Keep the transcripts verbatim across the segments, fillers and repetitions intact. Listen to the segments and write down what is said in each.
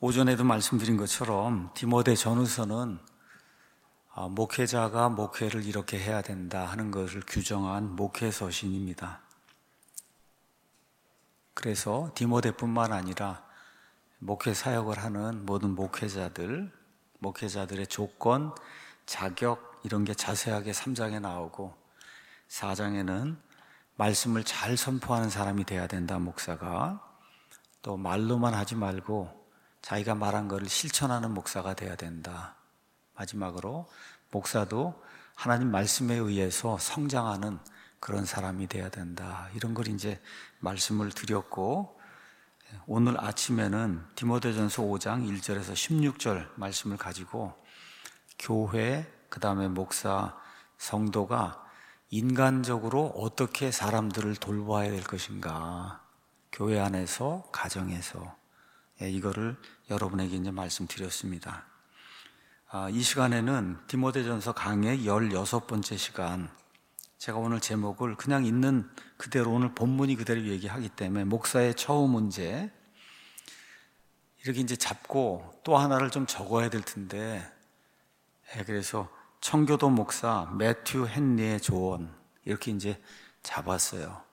오전에도 말씀드린 것처럼 디모데 전후서는 목회자가 목회를 이렇게 해야 된다 하는 것을 규정한 목회서신입니다. 그래서 디모데뿐만 아니라 목회 사역을 하는 모든 목회자들, 목회자들의 조건, 자격 이런 게 자세하게 삼 장에 나오고 사 장에는 말씀을 잘 선포하는 사람이 돼야 된다, 목사가. 또 말로만 하지 말고 자기가 말한 것을 실천하는 목사가 돼야 된다. 마지막으로 목사도 하나님 말씀에 의해서 성장하는 그런 사람이 돼야 된다. 이런 걸 이제 말씀을 드렸고, 오늘 아침에는 디모데전서 오 장 일 절에서 십육 절 말씀을 가지고 교회, 그 다음에 목사, 성도가 인간적으로 어떻게 사람들을 돌봐야 될 것인가, 교회 안에서, 가정에서, 이거를 여러분에게 이제 말씀드렸습니다. 이 시간에는 디모데전서 강의 열여섯 번째 시간, 제가 오늘 제목을 그냥 있는 그대로, 오늘 본문이 그대로 얘기하기 때문에 목사의 처우 문제 이렇게 이제 잡고 또 하나를 좀 적어야 될 텐데, 그래서 청교도 목사 매튜 헨리의 조언 이렇게 이제 잡았어요.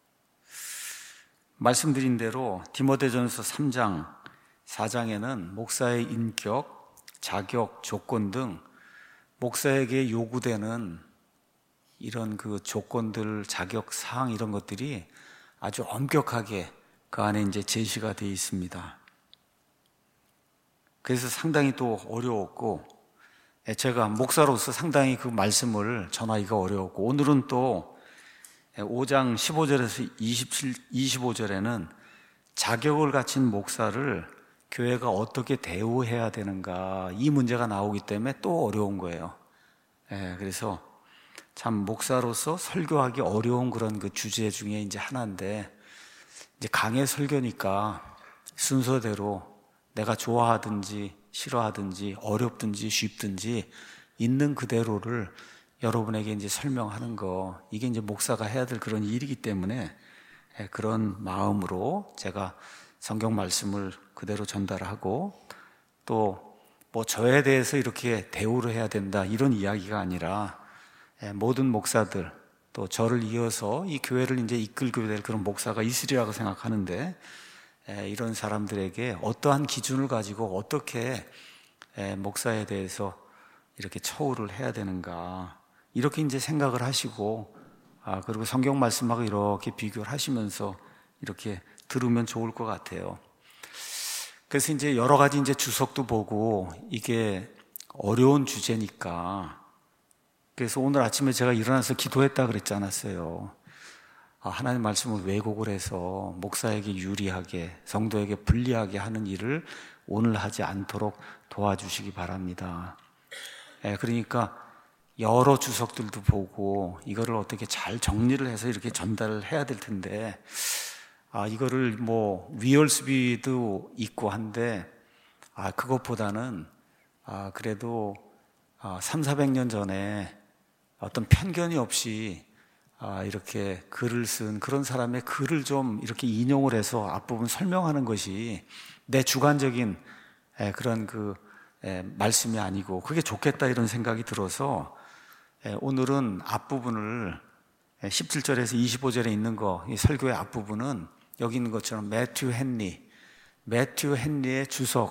말씀드린 대로 디모데전서 삼 장, 사 장에는 목사의 인격, 자격, 조건 등 목사에게 요구되는 이런 그 조건들, 자격, 사항 이런 것들이 아주 엄격하게 그 안에 이제 제시가 되어 있습니다. 그래서 상당히 또 어려웠고, 제가 목사로서 상당히 그 말씀을 전하기가 어려웠고, 오늘은 또 오 장 십오 절에서 이십칠, 이십오 절에는 자격을 갖춘 목사를 교회가 어떻게 대우해야 되는가, 이 문제가 나오기 때문에 또 어려운 거예요. 예, 그래서 참 목사로서 설교하기 어려운 그런 그 주제 중에 이제 하나인데, 이제 강의 설교니까 순서대로 내가 좋아하든지 싫어하든지 어렵든지 쉽든지 있는 그대로를 여러분에게 이제 설명하는 거, 이게 이제 목사가 해야 될 그런 일이기 때문에 그런 마음으로 제가 성경 말씀을 그대로 전달하고, 또 뭐 저에 대해서 이렇게 대우를 해야 된다 이런 이야기가 아니라 모든 목사들, 또 저를 이어서 이 교회를 이제 이끌게 될 그런 목사가 있으리라고 생각하는데, 이런 사람들에게 어떠한 기준을 가지고 어떻게 목사에 대해서 이렇게 처우를 해야 되는가, 이렇게 이제 생각을 하시고, 아, 그리고 성경 말씀하고 이렇게 비교를 하시면서 이렇게 들으면 좋을 것 같아요. 그래서 이제 여러 가지 이제 주석도 보고, 이게 어려운 주제니까, 그래서 오늘 아침에 제가 일어나서 기도했다 그랬지 않았어요. 아, 하나님 말씀을 왜곡을 해서 목사에게 유리하게, 성도에게 불리하게 하는 일을 오늘 하지 않도록 도와주시기 바랍니다. 예, 그러니까 여러 주석들도 보고 이거를 어떻게 잘 정리를 해서 이렇게 전달을 해야 될 텐데, 아, 이거를 뭐 위얼스비도 있고 한데, 아, 그것보다는 아, 그래도 아, 삼사백 년 전에 어떤 편견이 없이 아, 이렇게 글을 쓴 그런 사람의 글을 좀 이렇게 인용을 해서 앞부분 설명하는 것이 내 주관적인 에, 그런 그 에, 말씀이 아니고 그게 좋겠다 이런 생각이 들어서, 에, 오늘은 앞부분을 에, 십칠 절에서 이십오 절에 있는 거, 이 설교의 앞부분은 여기 있는 것처럼 매튜 헨리, 매튜 헨리의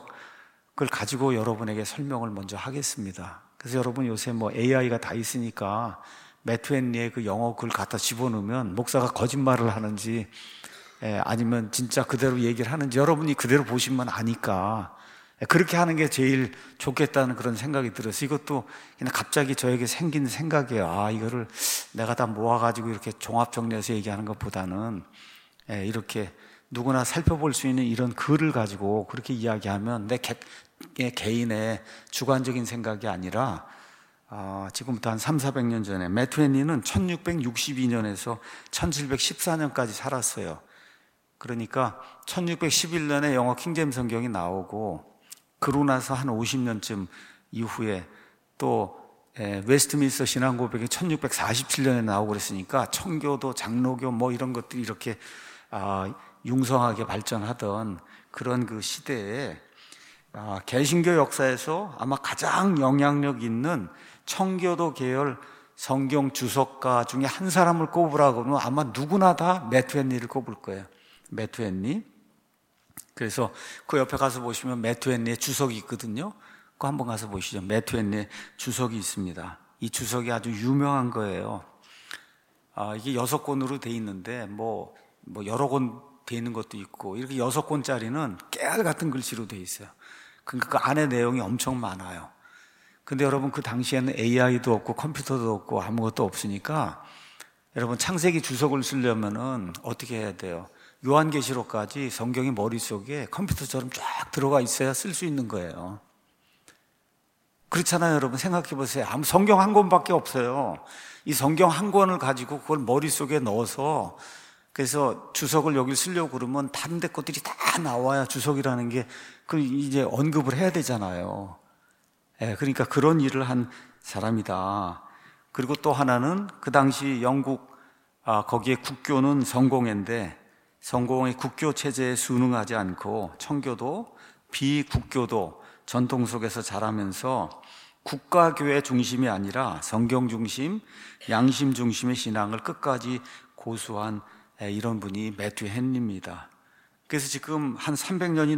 주석을 가지고 여러분에게 설명을 먼저 하겠습니다. 그래서 여러분 요새 뭐 에이아이가 다 있으니까 매튜 헨리의 그 영어 글 갖다 집어넣으면 목사가 거짓말을 하는지 에, 아니면 진짜 그대로 얘기를 하는지 여러분이 그대로 보시면 아니까, 에, 그렇게 하는 게 제일 좋겠다는 그런 생각이 들어서, 이것도 그냥 갑자기 저에게 생긴 생각이에요. 아, 이거를 내가 다 모아가지고 이렇게 종합 정리해서 얘기하는 것보다는 에, 이렇게 누구나 살펴볼 수 있는 이런 글을 가지고 그렇게 이야기하면 내 개, 개인의 주관적인 생각이 아니라, 아, 지금부터 한 삼사백 년 전에 매튜 헨리는 천육백육십이 년에서 천칠백십사 년까지 살았어요. 그러니까 천육백십일 년에 영어 킹제임스 성경이 나오고, 그러고 나서 한 오십 년쯤 이후에 또 에, 웨스트민스터 신앙고백이 천육백사십칠 년에 나오고 그랬으니까 청교도, 장로교 뭐 이런 것들이 이렇게 아, 융성하게 발전하던 그런 그 시대에 아, 개신교 역사에서 아마 가장 영향력 있는 청교도 계열 성경 주석가 중에 한 사람을 꼽으라고 하면 아마 누구나 다 매튜 헨리를 꼽을 거예요. 매튜 헨리. 그래서 그 옆에 가서 보시면 매튜 헨리의 주석이 있거든요. 그거 한번 가서 보시죠. 매튜 헨리의 주석이 있습니다. 이 주석이 아주 유명한 거예요. 아, 이게 여섯 권으로 돼 있는데 뭐, 뭐 여러 권 돼 있는 것도 있고, 이렇게 여섯 권짜리는 깨알 같은 글씨로 돼 있어요. 그러니까 그 안에 내용이 엄청 많아요. 근데 여러분, 그 당시에는 에이아이도 없고 컴퓨터도 없고 아무것도 없으니까 여러분, 창세기 주석을 쓰려면은 어떻게 해야 돼요? 요한계시록까지 성경이 머릿속에 컴퓨터처럼 쫙 들어가 있어야 쓸 수 있는 거예요. 그렇잖아요, 여러분. 생각해 보세요. 아무 성경 한 권밖에 없어요. 이 성경 한 권을 가지고 그걸 머릿속에 넣어서, 그래서 주석을 여기 쓰려고 그러면 다른 데 것들이 다 나와야 주석이라는 게 그 이제 언급을 해야 되잖아요. 예, 그러니까 그런 일을 한 사람이다. 그리고 또 하나는 그 당시 영국, 아, 거기에 국교는 성공회인데 성공회 국교 체제에 순응하지 않고 청교도, 비국교도 전통 속에서 자라면서 국가교회 중심이 아니라 성경 중심, 양심 중심의 신앙을 끝까지 고수한 이런 분이 매튜 헨리입니다. 그래서 지금 한 삼백 년이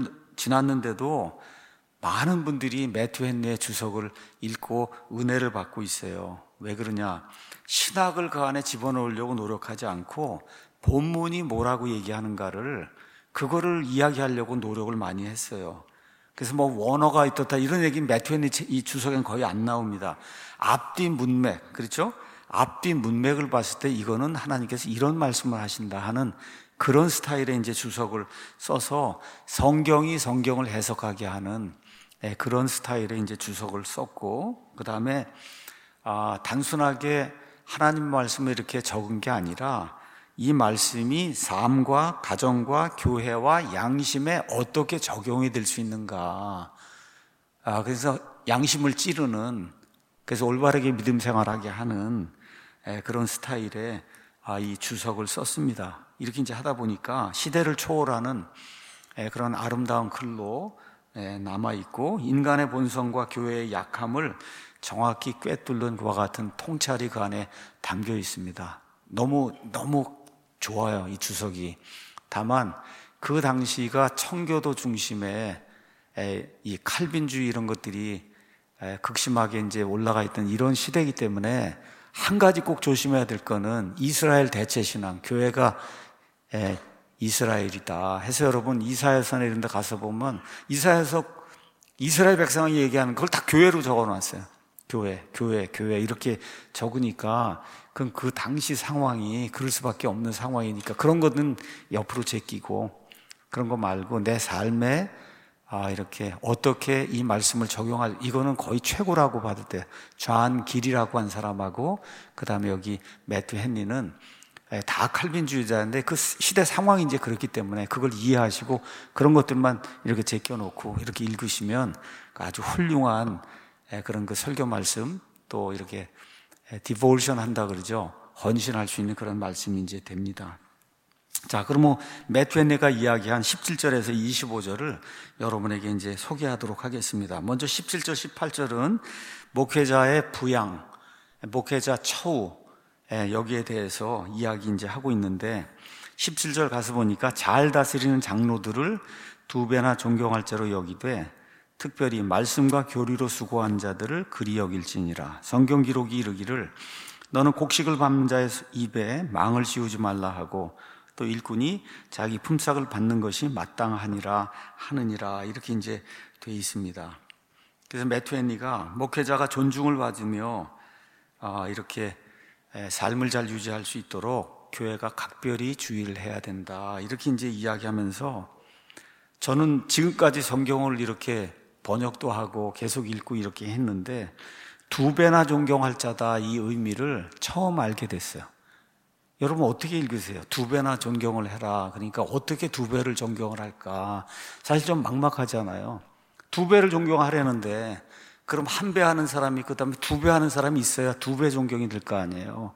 지났는데도 많은 분들이 매튜 헨리의 주석을 읽고 은혜를 받고 있어요. 왜 그러냐? 신학을 그 안에 집어넣으려고 노력하지 않고 본문이 뭐라고 얘기하는가를, 그거를 이야기하려고 노력을 많이 했어요. 그래서 뭐 원어가 있었다 이런 얘기는 매튜 헨리 이 주석엔 거의 안 나옵니다. 앞뒤 문맥, 그렇죠? 앞뒤 문맥을 봤을 때 이거는 하나님께서 이런 말씀을 하신다 하는 그런 스타일의 이제 주석을 써서 성경이 성경을 해석하게 하는 그런 스타일의 이제 주석을 썼고, 그 다음에 아, 단순하게 하나님 말씀을 이렇게 적은 게 아니라 이 말씀이 삶과 가정과 교회와 양심에 어떻게 적용이 될 수 있는가. 아, 그래서 양심을 찌르는, 그래서 올바르게 믿음 생활하게 하는 그런 스타일의 아, 이 주석을 썼습니다. 이렇게 이제 하다 보니까 시대를 초월하는 그런 아름다운 글로 남아있고, 인간의 본성과 교회의 약함을 정확히 꿰뚫는 그와 같은 통찰이 그 안에 담겨 있습니다. 너무 너무 좋아요, 이 주석이. 다만 그 당시가 청교도 중심의 이 칼빈주의 이런 것들이 극심하게 이제 올라가 있던 이런 시대이기 때문에 한 가지 꼭 조심해야 될 거는 이스라엘 대체 신앙, 교회가 이스라엘이다 해서 여러분 이사야서나 이런 데 가서 보면 이사야서 이스라엘 백성이 얘기하는 걸 다 교회로 적어놨어요. 교회, 교회, 교회 이렇게 적으니까 그럼 그 당시 상황이 그럴 수밖에 없는 상황이니까 그런 거는 옆으로 제끼고, 그런 거 말고 내 삶에 아, 이렇게 어떻게 이 말씀을 적용할, 이거는 거의 최고라고 봐도 돼요. 존 길이라고 한 사람하고 그 다음에 여기 매튜 헨리는 다 칼빈주의자인데 그 시대 상황이 이제 그렇기 때문에 그걸 이해하시고 그런 것들만 이렇게 제껴놓고 이렇게 읽으시면 아주 훌륭한 그런 그 설교 말씀, 또 이렇게 디보션 한다 그러죠. 헌신할 수 있는 그런 말씀이 이제 됩니다. 자, 그러면 매튜 헨리가 이야기한 십칠 절에서 이십오 절을 여러분에게 이제 소개하도록 하겠습니다. 먼저 십칠 절, 십팔 절은 목회자의 부양, 목회자 처우, 여기에 대해서 이야기 이제 하고 있는데, 십칠 절 가서 보니까 잘 다스리는 장로들을 두 배나 존경할 자로 여기되 특별히 말씀과 교리로 수고한 자들을 그리 여길지니라. 성경 기록이 이르기를 너는 곡식을 밟는 자의 입에 망을 씌우지 말라 하고, 또 일꾼이 자기 품삯을 받는 것이 마땅하니라 하느니라, 이렇게 이제 되어 있습니다. 그래서 매튜 헨리가 목회자가 존중을 받으며 이렇게 삶을 잘 유지할 수 있도록 교회가 각별히 주의를 해야 된다, 이렇게 이제 이야기하면서, 저는 지금까지 성경을 이렇게 번역도 하고 계속 읽고 이렇게 했는데 두 배나 존경할 자다, 이 의미를 처음 알게 됐어요. 여러분 어떻게 읽으세요? 두 배나 존경을 해라. 그러니까 어떻게 두 배를 존경을 할까? 사실 좀 막막하잖아요. 두 배를 존경하려는데 그럼 한 배 하는 사람이 있고 그다음에 두 배 하는 사람이 있어야 두 배 존경이 될 거 아니에요.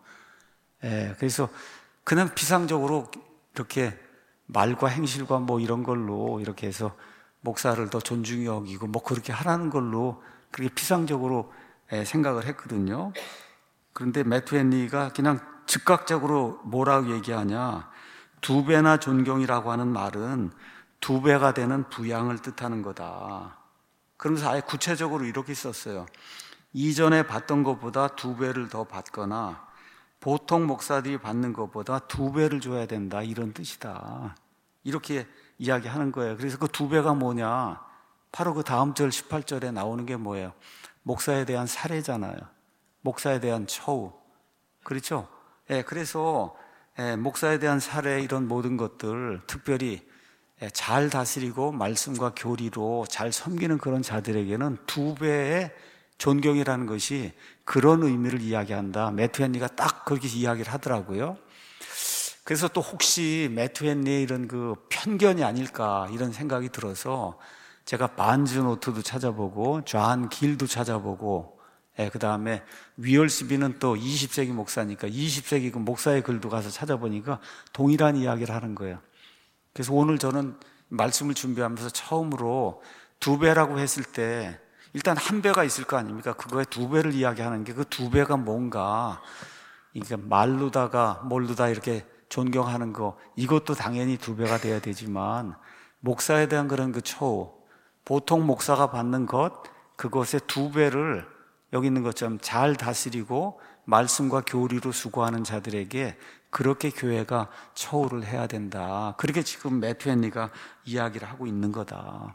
예, 그래서 그냥 비상적으로 이렇게 말과 행실과 뭐 이런 걸로 이렇게 해서 목사를 더 존중히 여기고 뭐 그렇게 하라는 걸로 그렇게 피상적으로 생각을 했거든요. 그런데 매튜 헨리가 그냥 즉각적으로 뭐라고 얘기하냐, 두 배나 존경이라고 하는 말은 두 배가 되는 부양을 뜻하는 거다. 그러면서 아예 구체적으로 이렇게 썼어요. 이전에 받던 것보다 두 배를 더 받거나 보통 목사들이 받는 것보다 두 배를 줘야 된다, 이런 뜻이다. 이렇게 이야기하는 거예요. 그래서 그 두 배가 뭐냐, 바로 그 다음 절 십팔 절에 나오는 게 뭐예요? 목사에 대한 사례잖아요. 목사에 대한 처우. 그렇죠? 예, 그래서 예, 목사에 대한 사례, 이런 모든 것들, 특별히 예, 잘 다스리고 말씀과 교리로 잘 섬기는 그런 자들에게는 두 배의 존경이라는 것이 그런 의미를 이야기한다. 매튜 헨리가 딱 그렇게 이야기를 하더라고요. 그래서 또 혹시 매튜 헨리의 이런 그 편견이 아닐까, 이런 생각이 들어서 제가 반즈 노트도 찾아보고 존 길도 찾아보고, 예, 그 다음에 위얼스비는 또 이십 세기 목사니까 이십 세기 그 목사의 글도 가서 찾아보니까 동일한 이야기를 하는 거예요. 그래서 오늘 저는 말씀을 준비하면서 처음으로 두 배라고 했을 때 일단 한 배가 있을 거 아닙니까? 그거에 두 배를 이야기하는 게, 그 두 배가 뭔가, 그러니까 말로다가 뭘로다 이렇게 존경하는 거, 이것도 당연히 두 배가 돼야 되지만 목사에 대한 그런 그 처우, 보통 목사가 받는 것, 그것의 두 배를 여기 있는 것처럼 잘 다스리고 말씀과 교리로 수고하는 자들에게 그렇게 교회가 처우를 해야 된다. 그렇게 지금 매튜 헨리가 이야기를 하고 있는 거다.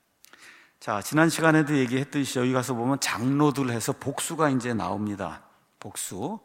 자, 지난 시간에도 얘기했듯이 여기 가서 보면 장로들 해서 복수가 이제 나옵니다. 복수.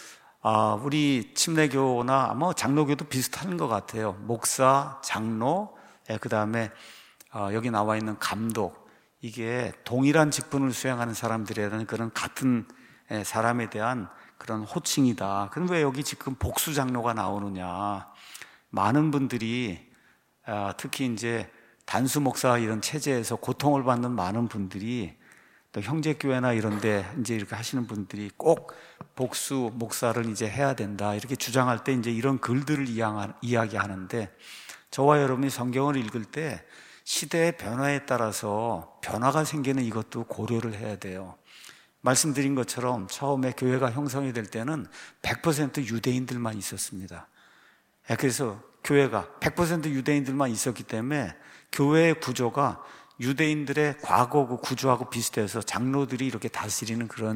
아, 우리 침례교나 뭐 장로교도 비슷한 것 같아요. 목사, 장로, 예, 그 다음에 어, 여기 나와 있는 감독. 이게 동일한 직분을 수행하는 사람들이라는 그런 같은 예, 사람에 대한 그런 호칭이다. 그럼 왜 여기 지금 복수 장로가 나오느냐? 많은 분들이 아, 특히 이제 단수 목사 이런 체제에서 고통을 받는 많은 분들이, 또 형제교회나 이런 데 이제 이렇게 하시는 분들이 꼭 복수 목사를 이제 해야 된다, 이렇게 주장할 때 이제 이런 글들을 이야기하는데, 저와 여러분이 성경을 읽을 때 시대의 변화에 따라서 변화가 생기는 이것도 고려를 해야 돼요. 말씀드린 것처럼 처음에 교회가 형성이 될 때는 백 퍼센트 유대인들만 있었습니다. 그래서 교회가 백 퍼센트 유대인들만 있었기 때문에 교회의 구조가 유대인들의 과거 그 구조하고 비슷해서 장로들이 이렇게 다스리는 그런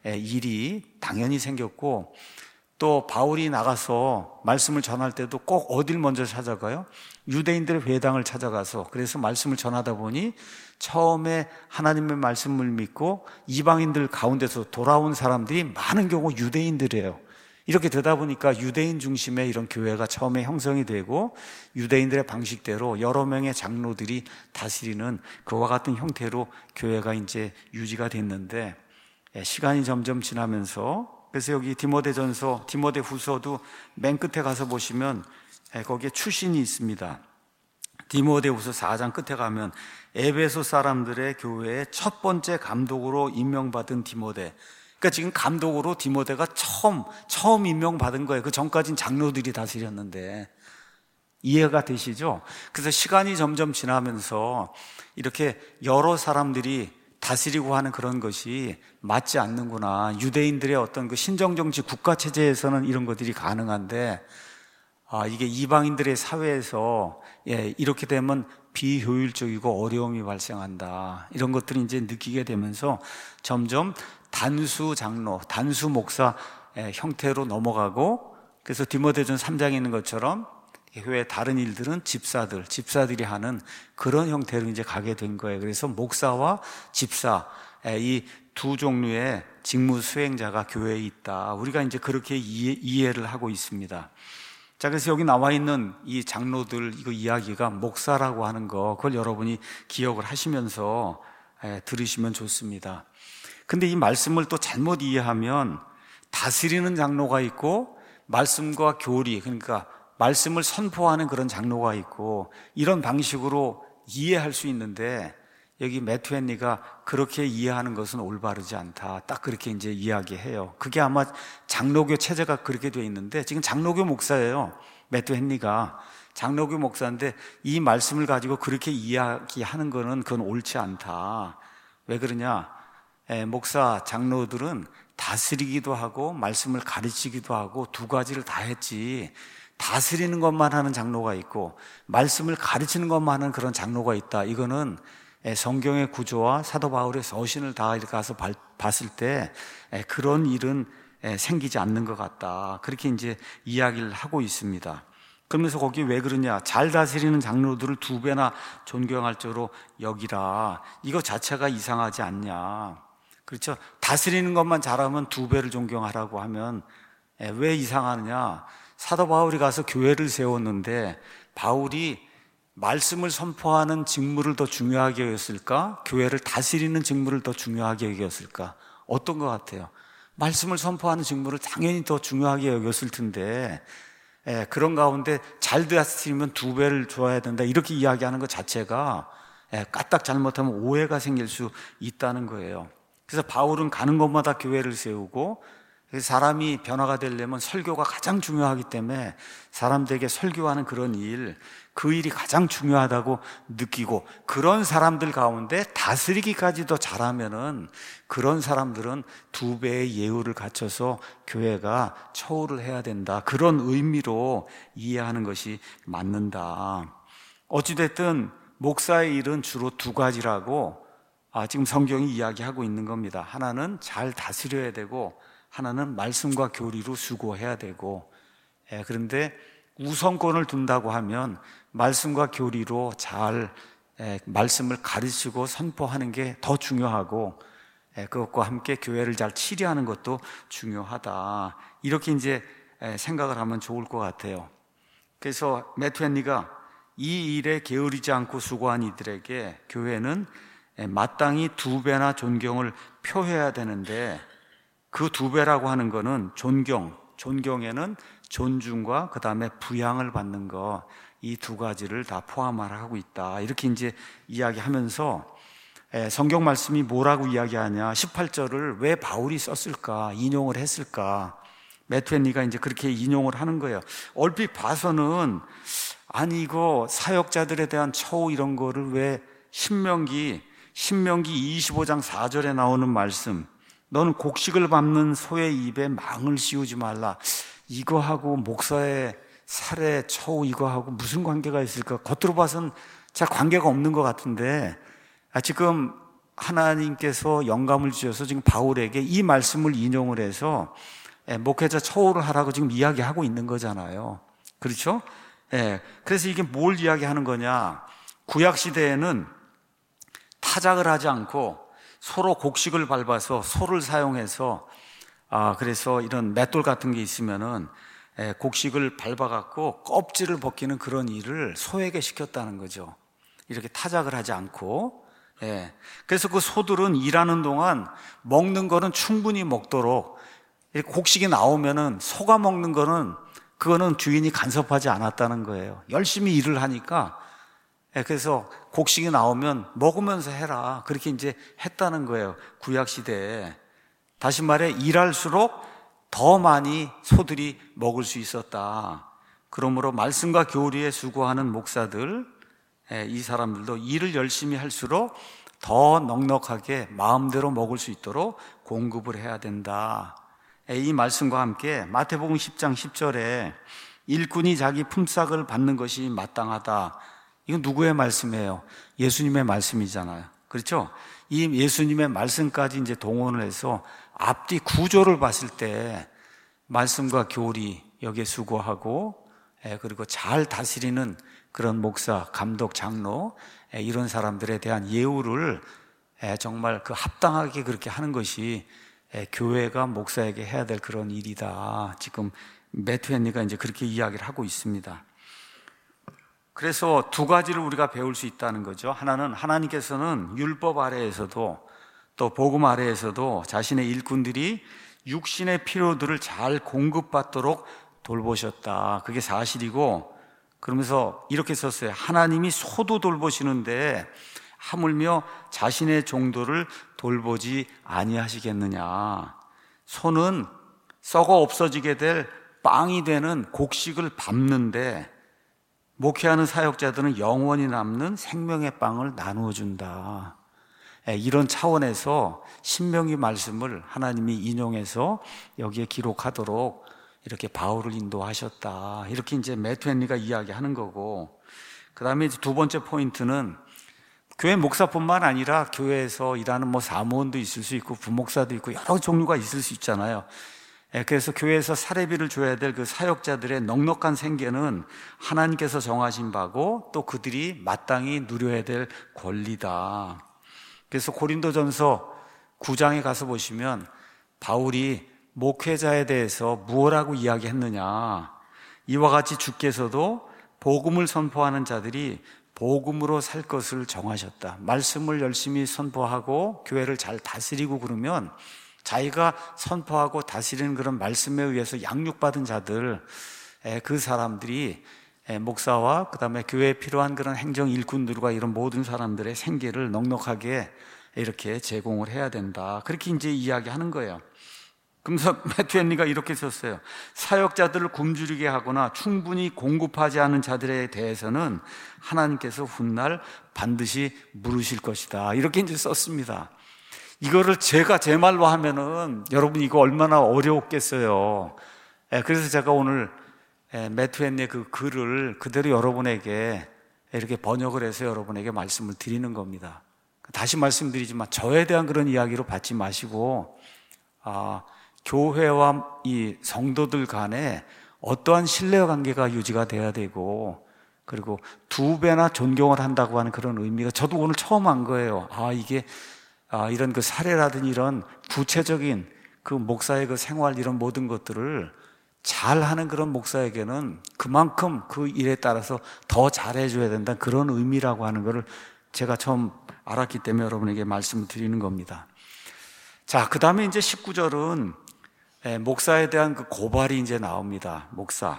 일이 당연히 생겼고, 또 바울이 나가서 말씀을 전할 때도 꼭 어딜 먼저 찾아가요? 유대인들의 회당을 찾아가서, 그래서 말씀을 전하다 보니 처음에 하나님의 말씀을 믿고 이방인들 가운데서 돌아온 사람들이 많은 경우 유대인들이에요. 이렇게 되다 보니까 유대인 중심의 이런 교회가 처음에 형성이 되고, 유대인들의 방식대로 여러 명의 장로들이 다스리는 그와 같은 형태로 교회가 이제 유지가 됐는데, 시간이 점점 지나면서, 그래서 여기 디모데전서, 디모데후서도 맨 끝에 가서 보시면 거기에 출신이 있습니다. 디모데후서 사 장 끝에 가면 에베소 사람들의 교회의 첫 번째 감독으로 임명받은 디모데. 그러니까 지금 감독으로 디모데가 처음 처음 임명받은 거예요. 그 전까지는 장로들이 다스렸는데. 이해가 되시죠? 그래서 시간이 점점 지나면서 이렇게 여러 사람들이 다스리고 하는 그런 것이 맞지 않는구나. 유대인들의 어떤 그 신정정치 국가체제에서는 이런 것들이 가능한데, 아, 이게 이방인들의 사회에서, 예, 이렇게 되면 비효율적이고 어려움이 발생한다. 이런 것들을 이제 느끼게 되면서 점점 단수 장로, 단수 목사 예, 형태로 넘어가고, 그래서 디모데전 삼 장에 있는 것처럼 교회 다른 일들은 집사들, 집사들이 하는 그런 형태로 이제 가게 된 거예요. 그래서 목사와 집사, 이 두 종류의 직무 수행자가 교회에 있다. 우리가 이제 그렇게 이해, 이해를 하고 있습니다. 자, 그래서 여기 나와 있는 이 장로들, 이거 이야기가 목사라고 하는 거, 그걸 여러분이 기억을 하시면서 들으시면 좋습니다. 근데 이 말씀을 또 잘못 이해하면 다스리는 장로가 있고, 말씀과 교리, 그러니까 말씀을 선포하는 그런 장로가 있고, 이런 방식으로 이해할 수 있는데, 여기 매튜 헨리가 그렇게 이해하는 것은 올바르지 않다. 딱 그렇게 이제 이야기해요. 그게 아마 장로교 체제가 그렇게 돼 있는데, 지금 장로교 목사예요. 매튜 헨리가. 장로교 목사인데 이 말씀을 가지고 그렇게 이야기하는 거는 그건 옳지 않다. 왜 그러냐? 에, 목사, 장로들은 다스리기도 하고 말씀을 가르치기도 하고 두 가지를 다 했지. 다스리는 것만 하는 장로가 있고 말씀을 가르치는 것만 하는 그런 장로가 있다. 이거는 성경의 구조와 사도 바울의 서신을 다 이렇게 가서 봤을 때 그런 일은 생기지 않는 것 같다. 그렇게 이제 이야기를 하고 있습니다. 그러면서 거기 왜 그러냐? 잘 다스리는 장로들을 두 배나 존경할 적으로 여기라. 이거 자체가 이상하지 않냐? 그렇죠? 다스리는 것만 잘하면 두 배를 존경하라고 하면 왜 이상하느냐? 사도 바울이 가서 교회를 세웠는데 바울이 말씀을 선포하는 직무를 더 중요하게 여겼을까? 교회를 다스리는 직무를 더 중요하게 여겼을까? 어떤 것 같아요? 말씀을 선포하는 직무를 당연히 더 중요하게 여겼을 텐데 예, 그런 가운데 잘 다스리면 두 배를 줘야 된다 이렇게 이야기하는 것 자체가 예, 까딱 잘못하면 오해가 생길 수 있다는 거예요. 그래서 바울은 가는 곳마다 교회를 세우고 사람이 변화가 되려면 설교가 가장 중요하기 때문에 사람들에게 설교하는 그런 일, 그 일이 가장 중요하다고 느끼고 그런 사람들 가운데 다스리기까지도 잘하면은 그런 사람들은 두 배의 예우를 갖춰서 교회가 처우를 해야 된다. 그런 의미로 이해하는 것이 맞는다. 어찌됐든 목사의 일은 주로 두 가지라고 아, 지금 성경이 이야기하고 있는 겁니다. 하나는 잘 다스려야 되고 하나는 말씀과 교리로 수고해야 되고 예, 그런데 우선권을 둔다고 하면 말씀과 교리로 잘 예, 말씀을 가르치고 선포하는 게 더 중요하고 예, 그것과 함께 교회를 잘 치리하는 것도 중요하다. 이렇게 이제 예, 생각을 하면 좋을 것 같아요. 그래서 매튜 헨리가 이 일에 게으르지 않고 수고한 이들에게 교회는 예, 마땅히 두 배나 존경을 표해야 되는데 그 두 배라고 하는 거는 존경, 존경에는 존중과 그 다음에 부양을 받는 거, 이 두 가지를 다 포함하고 있다. 이렇게 이제 이야기하면서 성경 말씀이 뭐라고 이야기하냐? 십팔 절을 왜 바울이 썼을까? 인용을 했을까? 매튜 헨리가 이제 그렇게 인용을 하는 거예요. 얼핏 봐서는 아니 이거 사역자들에 대한 처우 이런 거를 왜 신명기 신명기 이십오 장 사 절에 나오는 말씀 너는 곡식을 밟는 소의 입에 망을 씌우지 말라. 이거하고 목사의 살해, 처우 이거하고 무슨 관계가 있을까? 겉으로 봐서는 잘 관계가 없는 것 같은데 지금 하나님께서 영감을 주셔서 지금 바울에게 이 말씀을 인용을 해서 목회자 처우를 하라고 지금 이야기하고 있는 거잖아요. 그렇죠? 예. 그래서 이게 뭘 이야기하는 거냐? 구약 시대에는 타작을 하지 않고 서로 곡식을 밟아서 소를 사용해서 아 그래서 이런 맷돌 같은 게 있으면은 에, 곡식을 밟아갖고 껍질을 벗기는 그런 일을 소에게 시켰다는 거죠. 이렇게 타작을 하지 않고 예. 그래서 그 소들은 일하는 동안 먹는 거는 충분히 먹도록 곡식이 나오면은 소가 먹는 거는 그거는 주인이 간섭하지 않았다는 거예요. 열심히 일을 하니까 그래서 곡식이 나오면 먹으면서 해라. 그렇게 이제 했다는 거예요. 구약 시대에. 다시 말해 일할수록 더 많이 소들이 먹을 수 있었다. 그러므로 말씀과 교리에 수고하는 목사들, 이 사람들도 일을 열심히 할수록 더 넉넉하게 마음대로 먹을 수 있도록 공급을 해야 된다. 이 말씀과 함께 마태복음 십 장 십 절에 일꾼이 자기 품삯을 받는 것이 마땅하다. 이건 누구의 말씀이에요? 예수님의 말씀이잖아요. 그렇죠? 이 예수님의 말씀까지 이제 동원을 해서 앞뒤 구조를 봤을 때 말씀과 교리 여기에 수고하고 그리고 잘 다스리는 그런 목사, 감독, 장로 이런 사람들에 대한 예우를 정말 그 합당하게 그렇게 하는 것이 교회가 목사에게 해야 될 그런 일이다. 지금 매튜 헨리가 이제 그렇게 이야기를 하고 있습니다. 그래서 두 가지를 우리가 배울 수 있다는 거죠. 하나는 하나님께서는 율법 아래에서도 또 복음 아래에서도 자신의 일꾼들이 육신의 필요들을 잘 공급받도록 돌보셨다. 그게 사실이고 그러면서 이렇게 썼어요. 하나님이 소도 돌보시는데 하물며 자신의 종도를 돌보지 아니하시겠느냐. 소는 썩어 없어지게 될 빵이 되는 곡식을 밟는데 목회하는 사역자들은 영원히 남는 생명의 빵을 나누어 준다. 이런 차원에서 신명기 말씀을 하나님이 인용해서 여기에 기록하도록 이렇게 바울을 인도하셨다. 이렇게 이제 매튜 헨리가 이야기하는 거고, 그 다음에 두 번째 포인트는 교회 목사뿐만 아니라 교회에서 일하는 뭐 사무원도 있을 수 있고 부목사도 있고 여러 종류가 있을 수 있잖아요. 그래서 교회에서 사례비를 줘야 될 그 사역자들의 넉넉한 생계는 하나님께서 정하신 바고 또 그들이 마땅히 누려야 될 권리다. 그래서 고린도전서 구 장에 가서 보시면 바울이 목회자에 대해서 무엇라고 이야기했느냐, 이와 같이 주께서도 복음을 선포하는 자들이 복음으로 살 것을 정하셨다. 말씀을 열심히 선포하고 교회를 잘 다스리고 그러면 자기가 선포하고 다스리는 그런 말씀에 의해서 양육받은 자들, 그 사람들이 목사와 그 다음에 교회에 필요한 그런 행정 일꾼들과 이런 모든 사람들의 생계를 넉넉하게 이렇게 제공을 해야 된다. 그렇게 이제 이야기하는 거예요. 그래서 매튜 헨리가 이렇게 썼어요. 사역자들을 굶주리게 하거나 충분히 공급하지 않은 자들에 대해서는 하나님께서 훗날 반드시 물으실 것이다. 이렇게 이제 썼습니다. 이거를 제가 제 말로 하면은 여러분 이거 얼마나 어려웠겠어요. 그래서 제가 오늘 매튜 헨리의 그 글을 그대로 여러분에게 이렇게 번역을 해서 여러분에게 말씀을 드리는 겁니다. 다시 말씀드리지만 저에 대한 그런 이야기로 받지 마시고, 아, 교회와 이 성도들 간에 어떠한 신뢰관계가 유지가 돼야 되고, 그리고 두 배나 존경을 한다고 하는 그런 의미가 저도 오늘 처음 한 거예요. 아, 이게 아, 이런 그 사례라든지 이런 구체적인 그 목사의 그 생활 이런 모든 것들을 잘하는 그런 목사에게는 그만큼 그 일에 따라서 더 잘해줘야 된다는 그런 의미라고 하는 것을 제가 처음 알았기 때문에 여러분에게 말씀을 드리는 겁니다. 자, 그 다음에 이제 십구 절은 목사에 대한 그 고발이 이제 나옵니다. 목사.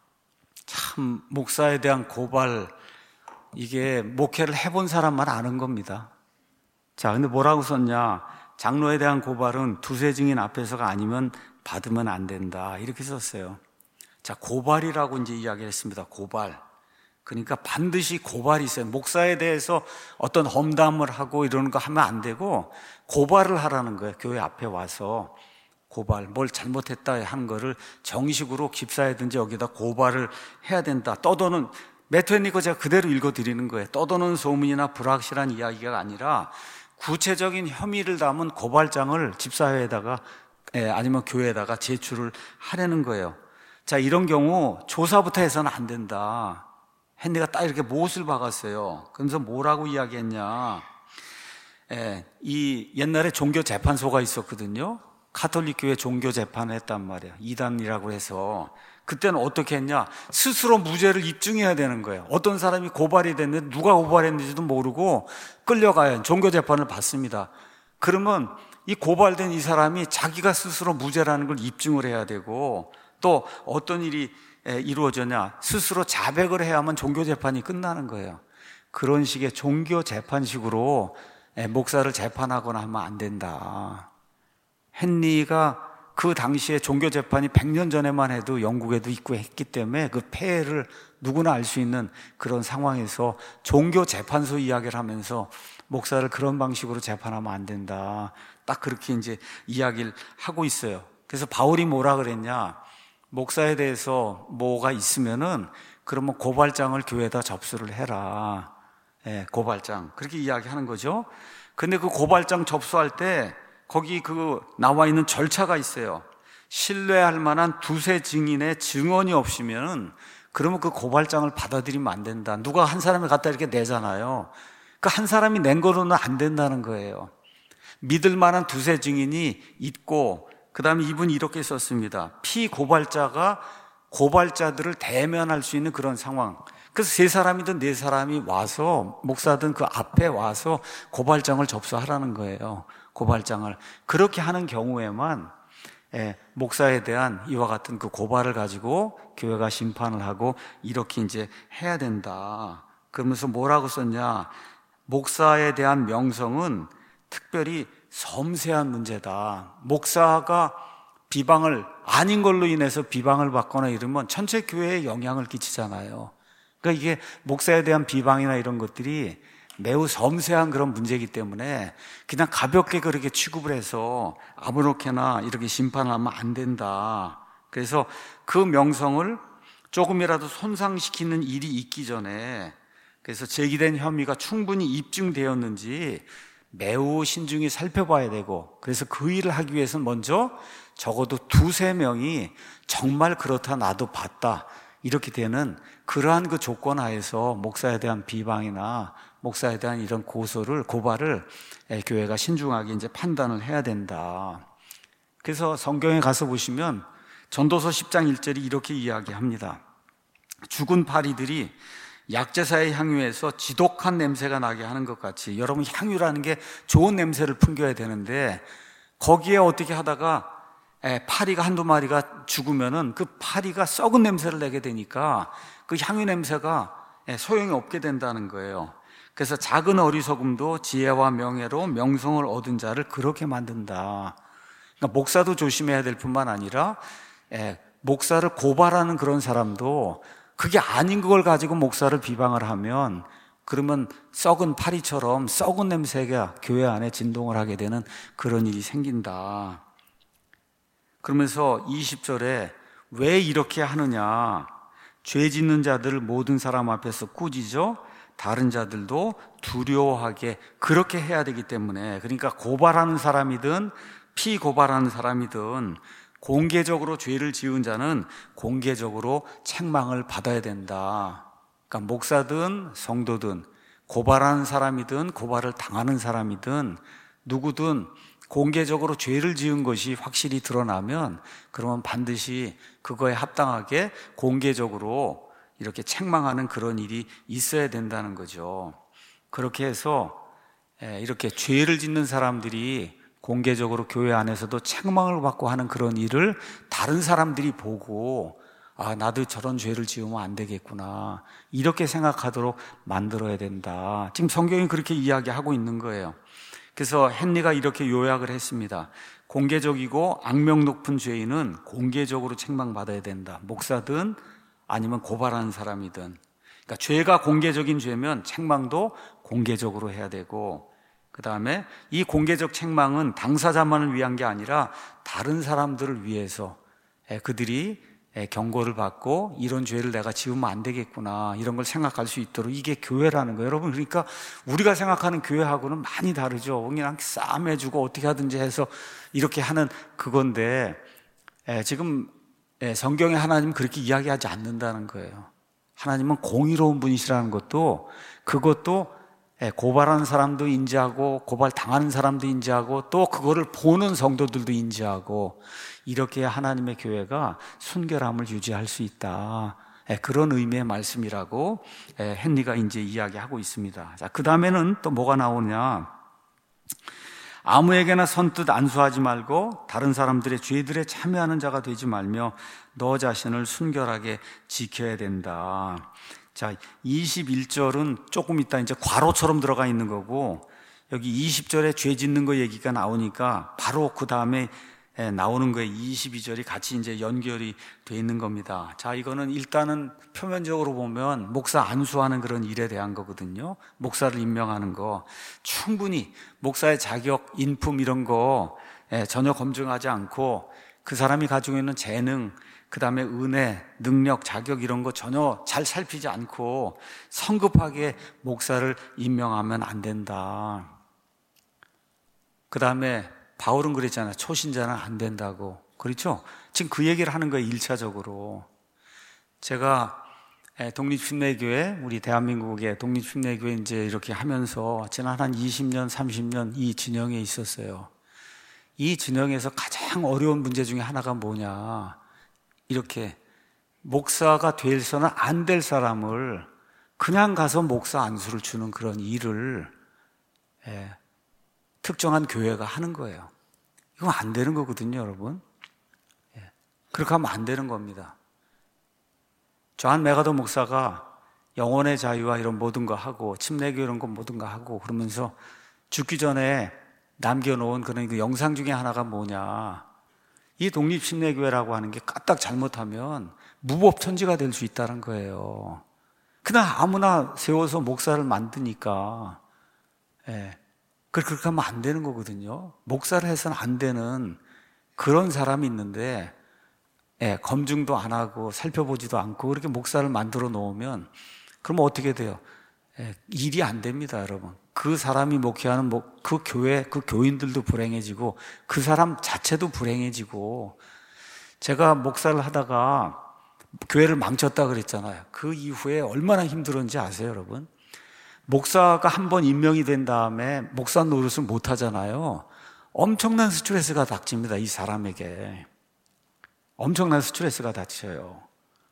참, 목사에 대한 고발, 이게 목회를 해본 사람만 아는 겁니다. 자, 근데 뭐라고 썼냐? 장로에 대한 고발은 두세 증인 앞에서가 아니면 받으면 안 된다. 이렇게 썼어요. 자, 고발이라고 이제 이야기를 했습니다. 고발. 그러니까 반드시 고발이 있어요. 목사에 대해서 어떤 험담을 하고 이러는 거 하면 안 되고 고발을 하라는 거예요. 교회 앞에 와서 고발, 뭘 잘못했다 하는 거를 정식으로 집사회든지 여기다 고발을 해야 된다. 떠도는, 매튜 헨리 거 제가 그대로 읽어드리는 거예요. 떠도는 소문이나 불확실한 이야기가 아니라 구체적인 혐의를 담은 고발장을 집사회에다가 예, 아니면 교회에다가 제출을 하려는 거예요. 자, 이런 경우 조사부터 해서는 안 된다. 헨리가 딱 이렇게 못을 박았어요. 그러면서 뭐라고 이야기했냐? 예, 이 옛날에 종교 재판소가 있었거든요. 가톨릭 교회 종교 재판을 했단 말이에요. 이단이라고 해서. 그때는 어떻게 했냐? 스스로 무죄를 입증해야 되는 거예요. 어떤 사람이 고발이 됐는데 누가 고발했는지도 모르고 끌려가요. 종교재판을 받습니다. 그러면 이 고발된 이 사람이 자기가 스스로 무죄라는 걸 입증을 해야 되고, 또 어떤 일이 이루어졌냐? 스스로 자백을 해야만 종교재판이 끝나는 거예요. 그런 식의 종교재판식으로 목사를 재판하거나 하면 안 된다. 헨리가 그 당시에 종교재판이 백 년 전에만 해도 영국에도 있고 했기 때문에 그 폐해를 누구나 알 수 있는 그런 상황에서 종교재판소 이야기를 하면서 목사를 그런 방식으로 재판하면 안 된다. 딱 그렇게 이제 이야기를 하고 있어요. 그래서 바울이 뭐라 그랬냐? 목사에 대해서 뭐가 있으면은 그러면 고발장을 교회에다 접수를 해라. 예, 고발장. 그렇게 이야기하는 거죠. 근데 그 고발장 접수할 때 거기 그 나와 있는 절차가 있어요. 신뢰할 만한 두세 증인의 증언이 없으면 그러면 그 고발장을 받아들이면 안 된다. 누가 한 사람이 갖다 이렇게 내잖아요. 그 한 사람이 낸 거로는 안 된다는 거예요. 믿을 만한 두세 증인이 있고, 그 다음에 이분이 이렇게 썼습니다. 피고발자가 고발자들을 대면할 수 있는 그런 상황. 그래서 세 사람이든 네 사람이 와서, 목사든 그 앞에 와서 고발장을 접수하라는 거예요. 고발장을. 그렇게 하는 경우에만 예, 목사에 대한 이와 같은 그 고발을 가지고 교회가 심판을 하고 이렇게 이제 해야 된다. 그러면서 뭐라고 썼냐? 목사에 대한 명성은 특별히 섬세한 문제다. 목사가 비방을, 아닌 걸로 인해서 비방을 받거나 이러면 전체 교회에 영향을 끼치잖아요. 그러니까 이게 목사에 대한 비방이나 이런 것들이 매우 섬세한 그런 문제이기 때문에 그냥 가볍게 그렇게 취급을 해서 아무렇게나 이렇게 심판하면 안 된다. 그래서 그 명성을 조금이라도 손상시키는 일이 있기 전에, 그래서 제기된 혐의가 충분히 입증되었는지 매우 신중히 살펴봐야 되고, 그래서 그 일을 하기 위해서는 먼저 적어도 두세 명이 정말 그렇다, 나도 봤다, 이렇게 되는 그러한 그 조건 하에서 목사에 대한 비방이나 목사에 대한 이런 고소를, 고발을 교회가 신중하게 이제 판단을 해야 된다. 그래서 성경에 가서 보시면 전도서 십 장 일 절이 이렇게 이야기합니다. 죽은 파리들이 약제사의 향유에서 지독한 냄새가 나게 하는 것 같이, 여러분 향유라는 게 좋은 냄새를 풍겨야 되는데 거기에 어떻게 하다가 파리가 한두 마리가 죽으면은 그 파리가 썩은 냄새를 내게 되니까 그 향유 냄새가 소용이 없게 된다는 거예요. 그래서 작은 어리석음도 지혜와 명예로 명성을 얻은 자를 그렇게 만든다. 그러니까 목사도 조심해야 될 뿐만 아니라 목사를 고발하는 그런 사람도 그게 아닌 걸 가지고 목사를 비방을 하면, 그러면 썩은 파리처럼 썩은 냄새가 교회 안에 진동을 하게 되는 그런 일이 생긴다. 그러면서 이십 절에 왜 이렇게 하느냐, 죄 짓는 자들을 모든 사람 앞에서 꾸짖어 다른 자들도 두려워하게 그렇게 해야 되기 때문에, 그러니까 고발하는 사람이든 피고발하는 사람이든 공개적으로 죄를 지은 자는 공개적으로 책망을 받아야 된다. 그러니까 목사든 성도든 고발하는 사람이든 고발을 당하는 사람이든 누구든 공개적으로 죄를 지은 것이 확실히 드러나면 그러면 반드시 그거에 합당하게 공개적으로 이렇게 책망하는 그런 일이 있어야 된다는 거죠. 그렇게 해서 이렇게 죄를 짓는 사람들이 공개적으로 교회 안에서도 책망을 받고 하는 그런 일을 다른 사람들이 보고, 아, 나도 저런 죄를 지으면 안 되겠구나, 이렇게 생각하도록 만들어야 된다. 지금 성경이 그렇게 이야기하고 있는 거예요. 그래서 헨리가 이렇게 요약을 했습니다. 공개적이고 악명 높은 죄인은 공개적으로 책망받아야 된다. 목사든 아니면 고발하는 사람이든. 그러니까 죄가 공개적인 죄면 책망도 공개적으로 해야 되고, 그 다음에 이 공개적 책망은 당사자만을 위한 게 아니라 다른 사람들을 위해서, 그들이 경고를 받고 이런 죄를 내가 지으면 안 되겠구나, 이런 걸 생각할 수 있도록, 이게 교회라는 거예요, 여러분. 그러니까 우리가 생각하는 교회하고는 많이 다르죠. 그냥 싸매주고 어떻게 하든지 해서 이렇게 하는 그건데, 지금 성경에 하나님은 그렇게 이야기하지 않는다는 거예요. 하나님은 공의로운 분이시라는 것도, 그것도 고발하는 사람도 인지하고 고발 당하는 사람도 인지하고 또 그거를 보는 성도들도 인지하고, 이렇게 하나님의 교회가 순결함을 유지할 수 있다, 그런 의미의 말씀이라고 헨리가 이제 이야기하고 있습니다. 자, 그 다음에는 또 뭐가 나오냐, 아무에게나 선뜻 안수하지 말고 다른 사람들의 죄들에 참여하는 자가 되지 말며 너 자신을 순결하게 지켜야 된다. 자, 이십일 절은 조금 있다 이제 괄호처럼 들어가 있는 거고, 여기 이십 절에 죄 짓는 거 얘기가 나오니까 바로 그 다음에 나오는 거에 이십이 절이 같이 이제 연결이 돼 있는 겁니다. 자, 이거는 일단은 표면적으로 보면 목사 안수하는 그런 일에 대한 거거든요. 목사를 임명하는 거 충분히 목사의 자격, 인품 이런 거 전혀 검증하지 않고 그 사람이 가지고 있는 재능, 그 다음에 은혜, 능력, 자격 이런 거 전혀 잘 살피지 않고 성급하게 목사를 임명하면 안 된다. 그 다음에 바울은 그랬잖아요. 초신자는 안 된다고. 그렇죠? 지금 그 얘기를 하는 거예요, 일차적으로. 제가 독립신뢰교회, 우리 대한민국의 독립신뢰교회 이제 이렇게 하면서 지난 한 이십 년, 삼십 년 이 진영에 있었어요. 이 진영에서 가장 어려운 문제 중에 하나가 뭐냐, 이렇게 목사가 돼서는 안 될 사람을 그냥 가서 목사 안수를 주는 그런 일을 예, 특정한 교회가 하는 거예요. 이건 안 되는 거거든요, 여러분. 예, 그렇게 하면 안 되는 겁니다. 존 맥아더 목사가 영혼의 자유와 이런 모든 거 하고 침례교 이런 거 모든 거 하고 그러면서 죽기 전에 남겨놓은 그런 그 영상 중에 하나가 뭐냐, 이 독립침례교회라고 하는 게 까딱 잘못하면 무법천지가 될 수 있다는 거예요. 그냥 아무나 세워서 목사를 만드니까, 예, 그렇게 하면 안 되는 거거든요. 목사를 해서는 안 되는 그런 사람이 있는데, 예, 검증도 안 하고 살펴보지도 않고 그렇게 목사를 만들어 놓으면 그러면 어떻게 돼요? 예, 일이 안 됩니다, 여러분. 그 사람이 목회하는 뭐, 그 교회, 그 교인들도 불행해지고 그 사람 자체도 불행해지고. 제가 목사를 하다가 교회를 망쳤다 그랬잖아요. 그 이후에 얼마나 힘들었는지 아세요, 여러분? 목사가 한 번 임명이 된 다음에 목사 노릇을 못 하잖아요. 엄청난 스트레스가 닥칩니다, 이 사람에게. 엄청난 스트레스가 닥쳐요.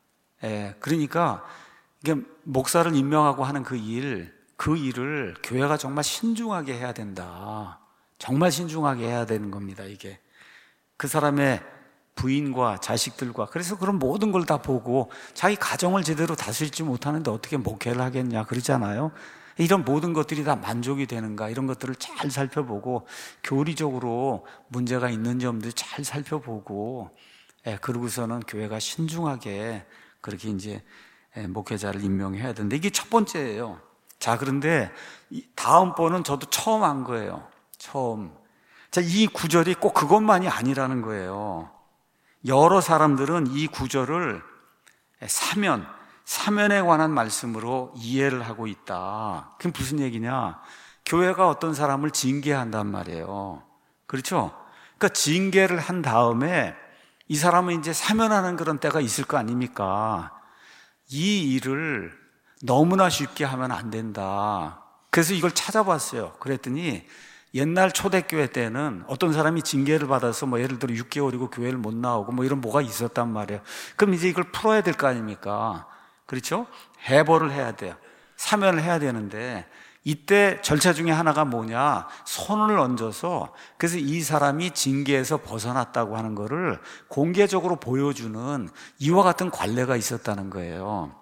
예, 그러니까 이게 목사를 임명하고 하는 그 일, 그 일을 교회가 정말 신중하게 해야 된다. 정말 신중하게 해야 되는 겁니다, 이게. 그 사람의 부인과 자식들과, 그래서 그런 모든 걸 다 보고 자기 가정을 제대로 다스리지 못하는데 어떻게 목회를 하겠냐 그러잖아요. 이런 모든 것들이 다 만족이 되는가, 이런 것들을 잘 살펴보고 교리적으로 문제가 있는 점들 잘 살펴보고, 예, 그러고서는 교회가 신중하게 그렇게 이제 예, 목회자를 임명해야 되는데, 이게 첫 번째예요. 자, 그런데 다음번은 저도 처음 한 거예요. 처음. 자, 이 구절이 꼭 그것만이 아니라는 거예요. 여러 사람들은 이 구절을 사면, 사면에 관한 말씀으로 이해를 하고 있다. 그게 무슨 얘기냐? 교회가 어떤 사람을 징계한단 말이에요. 그렇죠? 그러니까 징계를 한 다음에 이 사람은 이제 사면하는 그런 때가 있을 거 아닙니까? 이 일을 너무나 쉽게 하면 안 된다. 그래서 이걸 찾아봤어요. 그랬더니 옛날 초대교회 때는 어떤 사람이 징계를 받아서 뭐 예를 들어 육 개월이고 교회를 못 나오고 뭐 이런 뭐가 있었단 말이에요. 그럼 이제 이걸 풀어야 될 거 아닙니까? 그렇죠? 해벌을 해야 돼요. 사면을 해야 되는데, 이때 절차 중에 하나가 뭐냐? 손을 얹어서, 그래서 이 사람이 징계에서 벗어났다고 하는 거를 공개적으로 보여주는 이와 같은 관례가 있었다는 거예요.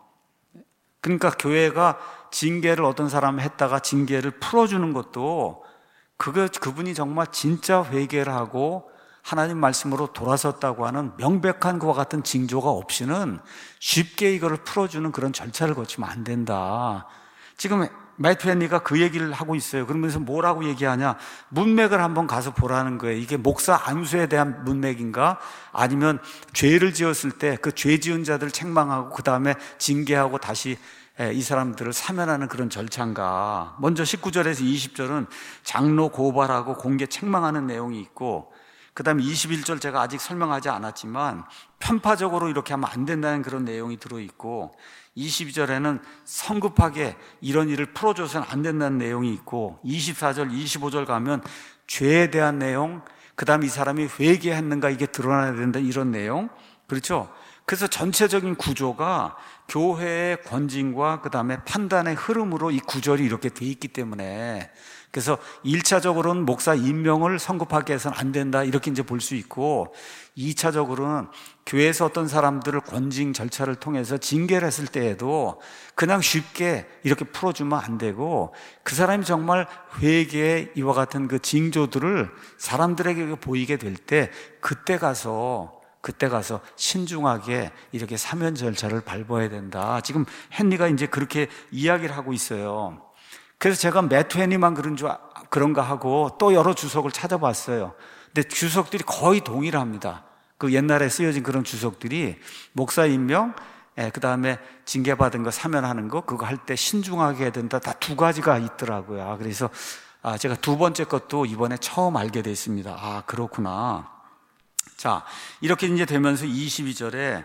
그러니까 교회가 징계를 어떤 사람 했다가 징계를 풀어주는 것도 그거, 그분이 정말 진짜 회개를 하고 하나님 말씀으로 돌아섰다고 하는 명백한 그와 같은 징조가 없이는 쉽게 이거를 풀어주는 그런 절차를 거치면 안 된다. 지금 매튜 헨리가 그 얘기를 하고 있어요. 그러면서 뭐라고 얘기하냐? 문맥을 한번 가서 보라는 거예요. 이게 목사 안수에 대한 문맥인가? 아니면 죄를 지었을 때 그 죄 지은 자들을 책망하고 그 다음에 징계하고 다시 이 사람들을 사면하는 그런 절차인가? 먼저 십구 절에서 이십 절은 장로 고발하고 공개 책망하는 내용이 있고, 그 다음에 이십일 절 제가 아직 설명하지 않았지만 편파적으로 이렇게 하면 안 된다는 그런 내용이 들어있고, 이십이 절에는 성급하게 이런 일을 풀어줘서는 안 된다는 내용이 있고, 이십사 절, 이십오 절 가면 죄에 대한 내용, 그 다음에 이 사람이 회개했는가 이게 드러나야 된다 이런 내용. 그렇죠? 그래서 전체적인 구조가 교회의 권징과 그 다음에 판단의 흐름으로 이 구절이 이렇게 돼 있기 때문에, 그래서 일 차적으로는 목사 임명을 성급하게 해서는 안 된다 이렇게 이제 볼 수 있고, 이 차적으로는 교회에서 어떤 사람들을 권징 절차를 통해서 징계를 했을 때에도 그냥 쉽게 이렇게 풀어주면 안 되고, 그 사람이 정말 회개의 이와 같은 그 징조들을 사람들에게 보이게 될 때 그때 가서 그때 가서 신중하게 이렇게 사면 절차를 밟아야 된다. 지금 헨리가 이제 그렇게 이야기를 하고 있어요. 그래서 제가 매튜 헨리만 그런 줄 그런가 하고 또 여러 주석을 찾아봤어요. 근데 주석들이 거의 동일합니다. 그 옛날에 쓰여진 그런 주석들이 목사 임명, 예, 그 다음에 징계받은 거 사면하는 거, 그거 할 때 신중하게 해야 된다. 다 두 가지가 있더라고요. 그래서 아, 제가 두 번째 것도 이번에 처음 알게 됐습니다. 아, 그렇구나. 자, 이렇게 이제 되면서 이십이 절에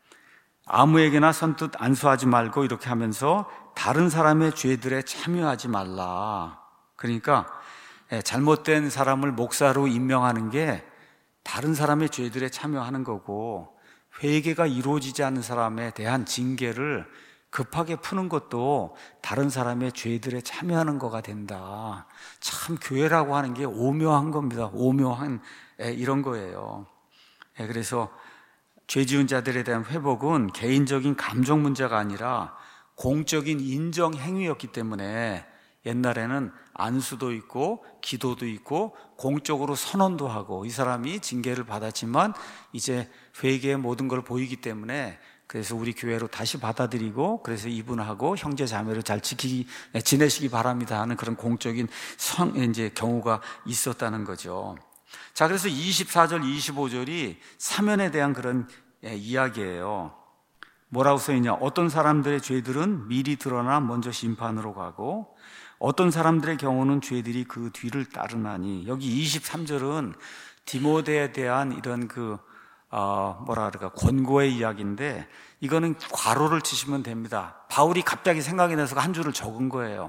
아무에게나 선뜻 안수하지 말고 이렇게 하면서 다른 사람의 죄들에 참여하지 말라. 그러니까 잘못된 사람을 목사로 임명하는 게 다른 사람의 죄들에 참여하는 거고, 회개가 이루어지지 않는 사람에 대한 징계를 급하게 푸는 것도 다른 사람의 죄들에 참여하는 거가 된다. 참 교회라고 하는 게 오묘한 겁니다. 오묘한 이런 거예요. 그래서 죄 지은 자들에 대한 회복은 개인적인 감정 문제가 아니라 공적인 인정 행위였기 때문에 옛날에는 안수도 있고 기도도 있고 공적으로 선언도 하고, 이 사람이 징계를 받았지만 이제 회개의 모든 걸 보이기 때문에 그래서 우리 교회로 다시 받아들이고 그래서 이분하고 형제 자매를 잘 지키기 지내시기 바랍니다 하는 그런 공적인 성 이제 경우가 있었다는 거죠. 자, 그래서 이십사 절 이십오 절이 사면에 대한 그런 이야기예요. 뭐라고 써 있냐? 어떤 사람들의 죄들은 미리 드러나 먼저 심판으로 가고 어떤 사람들의 경우는 죄들이 그 뒤를 따르나니. 여기 이십삼 절은 디모데에 대한 이런 그 어, 뭐라 그럴까 권고의 이야기인데 이거는 괄호를 치시면 됩니다. 바울이 갑자기 생각이 나서 한 줄을 적은 거예요.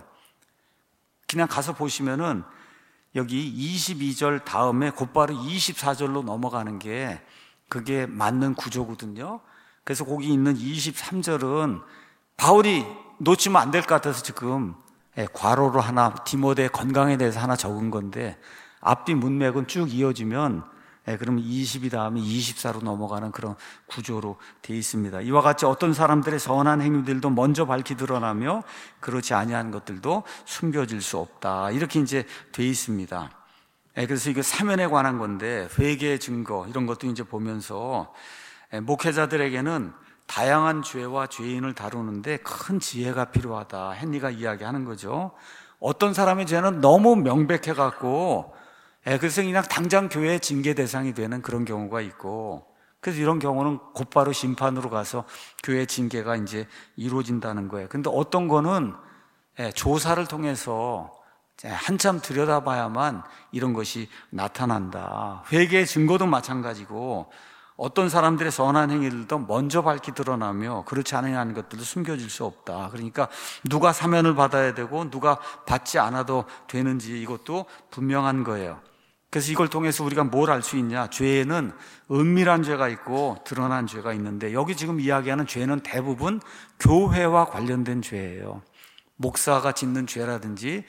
그냥 가서 보시면은 여기 이십이 절 다음에 곧바로 이십사 절로 넘어가는 게 그게 맞는 구조거든요. 그래서 거기 있는 이십삼 절은 바울이 놓치면 안 될 것 같아서 지금 괄호로 하나 디모데의 건강에 대해서 하나 적은 건데 앞뒤 문맥은 쭉 이어지면 예, 그러면 이십이 다음에 이십사로 넘어가는 그런 구조로 되어 있습니다. 이와 같이 어떤 사람들의 선한 행위들도 먼저 밝히 드러나며 그렇지 아니한 것들도 숨겨질 수 없다. 이렇게 이제 되어 있습니다. 예, 그래서 이거 사면에 관한 건데 회개의 증거 이런 것도 이제 보면서 예, 목회자들에게는 다양한 죄와 죄인을 다루는데 큰 지혜가 필요하다. 헨리가 이야기하는 거죠. 어떤 사람의 죄는 너무 명백해 갖고 예, 그래서 그냥 당장 교회의 징계 대상이 되는 그런 경우가 있고, 그래서 이런 경우는 곧바로 심판으로 가서 교회 징계가 이제 이루어진다는 거예요. 근데 어떤 거는 예, 조사를 통해서 한참 들여다봐야만 이런 것이 나타난다. 회개의 증거도 마찬가지고 어떤 사람들의 선한 행위들도 먼저 밝히 드러나며 그렇지 않은 것들도 숨겨질 수 없다. 그러니까 누가 사면을 받아야 되고 누가 받지 않아도 되는지 이것도 분명한 거예요. 그래서 이걸 통해서 우리가 뭘 알 수 있냐? 죄에는 은밀한 죄가 있고 드러난 죄가 있는데 여기 지금 이야기하는 죄는 대부분 교회와 관련된 죄예요. 목사가 짓는 죄라든지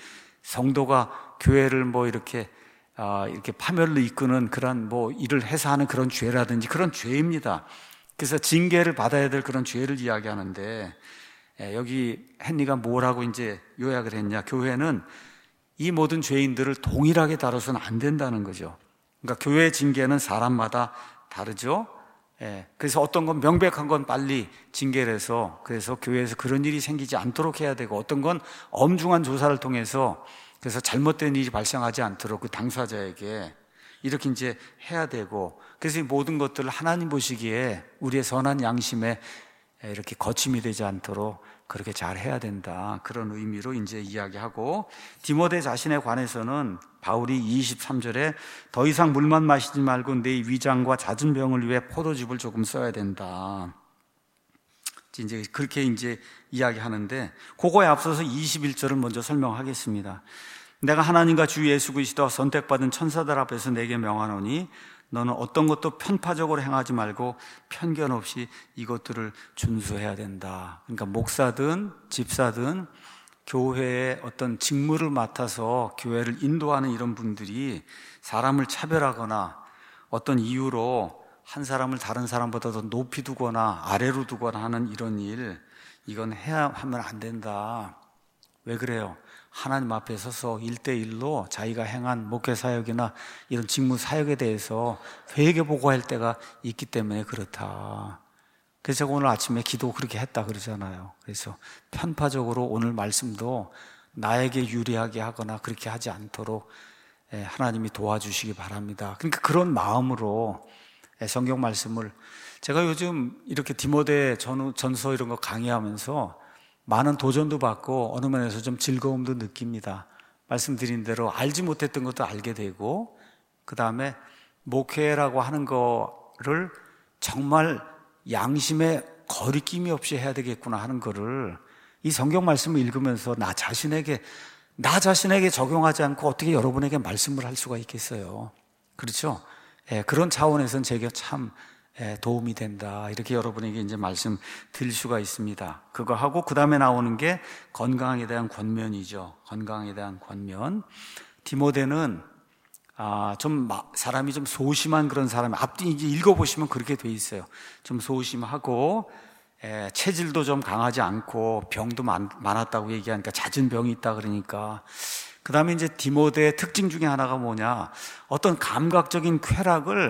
성도가 교회를 뭐 이렇게 아, 이렇게 파멸로 이끄는 그런 뭐 일을 해서 하는 그런 죄라든지 그런 죄입니다. 그래서 징계를 받아야 될 그런 죄를 이야기하는데 여기 헨리가 뭐라고 이제 요약을 했냐? 교회는 이 모든 죄인들을 동일하게 다뤄서는 안 된다는 거죠. 그러니까 교회의 징계는 사람마다 다르죠. 예, 그래서 어떤 건 명백한 건 빨리 징계를 해서 그래서 교회에서 그런 일이 생기지 않도록 해야 되고 어떤 건 엄중한 조사를 통해서 그래서 잘못된 일이 발생하지 않도록 그 당사자에게 이렇게 이제 해야 되고 그래서 이 모든 것들을 하나님 보시기에 우리의 선한 양심에 이렇게 거침이 되지 않도록 그렇게 잘 해야 된다. 그런 의미로 이제 이야기하고 디모데 자신에 관해서는 바울이 이십삼 절에 더 이상 물만 마시지 말고 내 위장과 잦은 병을 위해 포도즙을 조금 써야 된다. 이제 그렇게 이제 이야기하는데 그거에 앞서서 이십일 절을 먼저 설명하겠습니다. 내가 하나님과 주 예수 그리스도와 선택받은 천사들 앞에서 내게 명하노니 너는 어떤 것도 편파적으로 행하지 말고 편견 없이 이것들을 준수해야 된다. 그러니까 목사든 집사든 교회의 어떤 직무를 맡아서 교회를 인도하는 이런 분들이 사람을 차별하거나 어떤 이유로 한 사람을 다른 사람보다 더 높이 두거나 아래로 두거나 하는 이런 일, 이건 해야 하면 안 된다. 왜 그래요? 하나님 앞에 서서 일대일로 자기가 행한 목회 사역이나 이런 직무 사역에 대해서 회개 보고할 때가 있기 때문에 그렇다. 그래서 제가 오늘 아침에 기도 그렇게 했다 그러잖아요. 그래서 편파적으로 오늘 말씀도 나에게 유리하게 하거나 그렇게 하지 않도록 하나님이 도와주시기 바랍니다. 그러니까 그런 마음으로 성경 말씀을 제가 요즘 이렇게 디모데 전서 이런 거 강의하면서 많은 도전도 받고 어느 면에서 좀 즐거움도 느낍니다. 말씀드린 대로 알지 못했던 것도 알게 되고 그 다음에 목회라고 하는 거를 정말 양심에 거리낌이 없이 해야 되겠구나 하는 거를 이 성경 말씀을 읽으면서 나 자신에게 나 자신에게 적용하지 않고 어떻게 여러분에게 말씀을 할 수가 있겠어요. 그렇죠? 예, 그런 차원에서는 제게 참 도움이 된다. 이렇게 여러분에게 이제 말씀 드릴 수가 있습니다. 그거 하고 그 다음에 나오는 게 건강에 대한 권면이죠. 건강에 대한 권면. 디모데는 아, 좀 사람이 좀 소심한 그런 사람. 앞뒤 이제 읽어보시면 그렇게 돼 있어요. 좀 소심하고 에, 체질도 좀 강하지 않고 병도 많, 많았다고 얘기하니까 잦은 병이 있다 그러니까. 그 다음에 이제 디모데의 특징 중에 하나가 뭐냐? 어떤 감각적인 쾌락을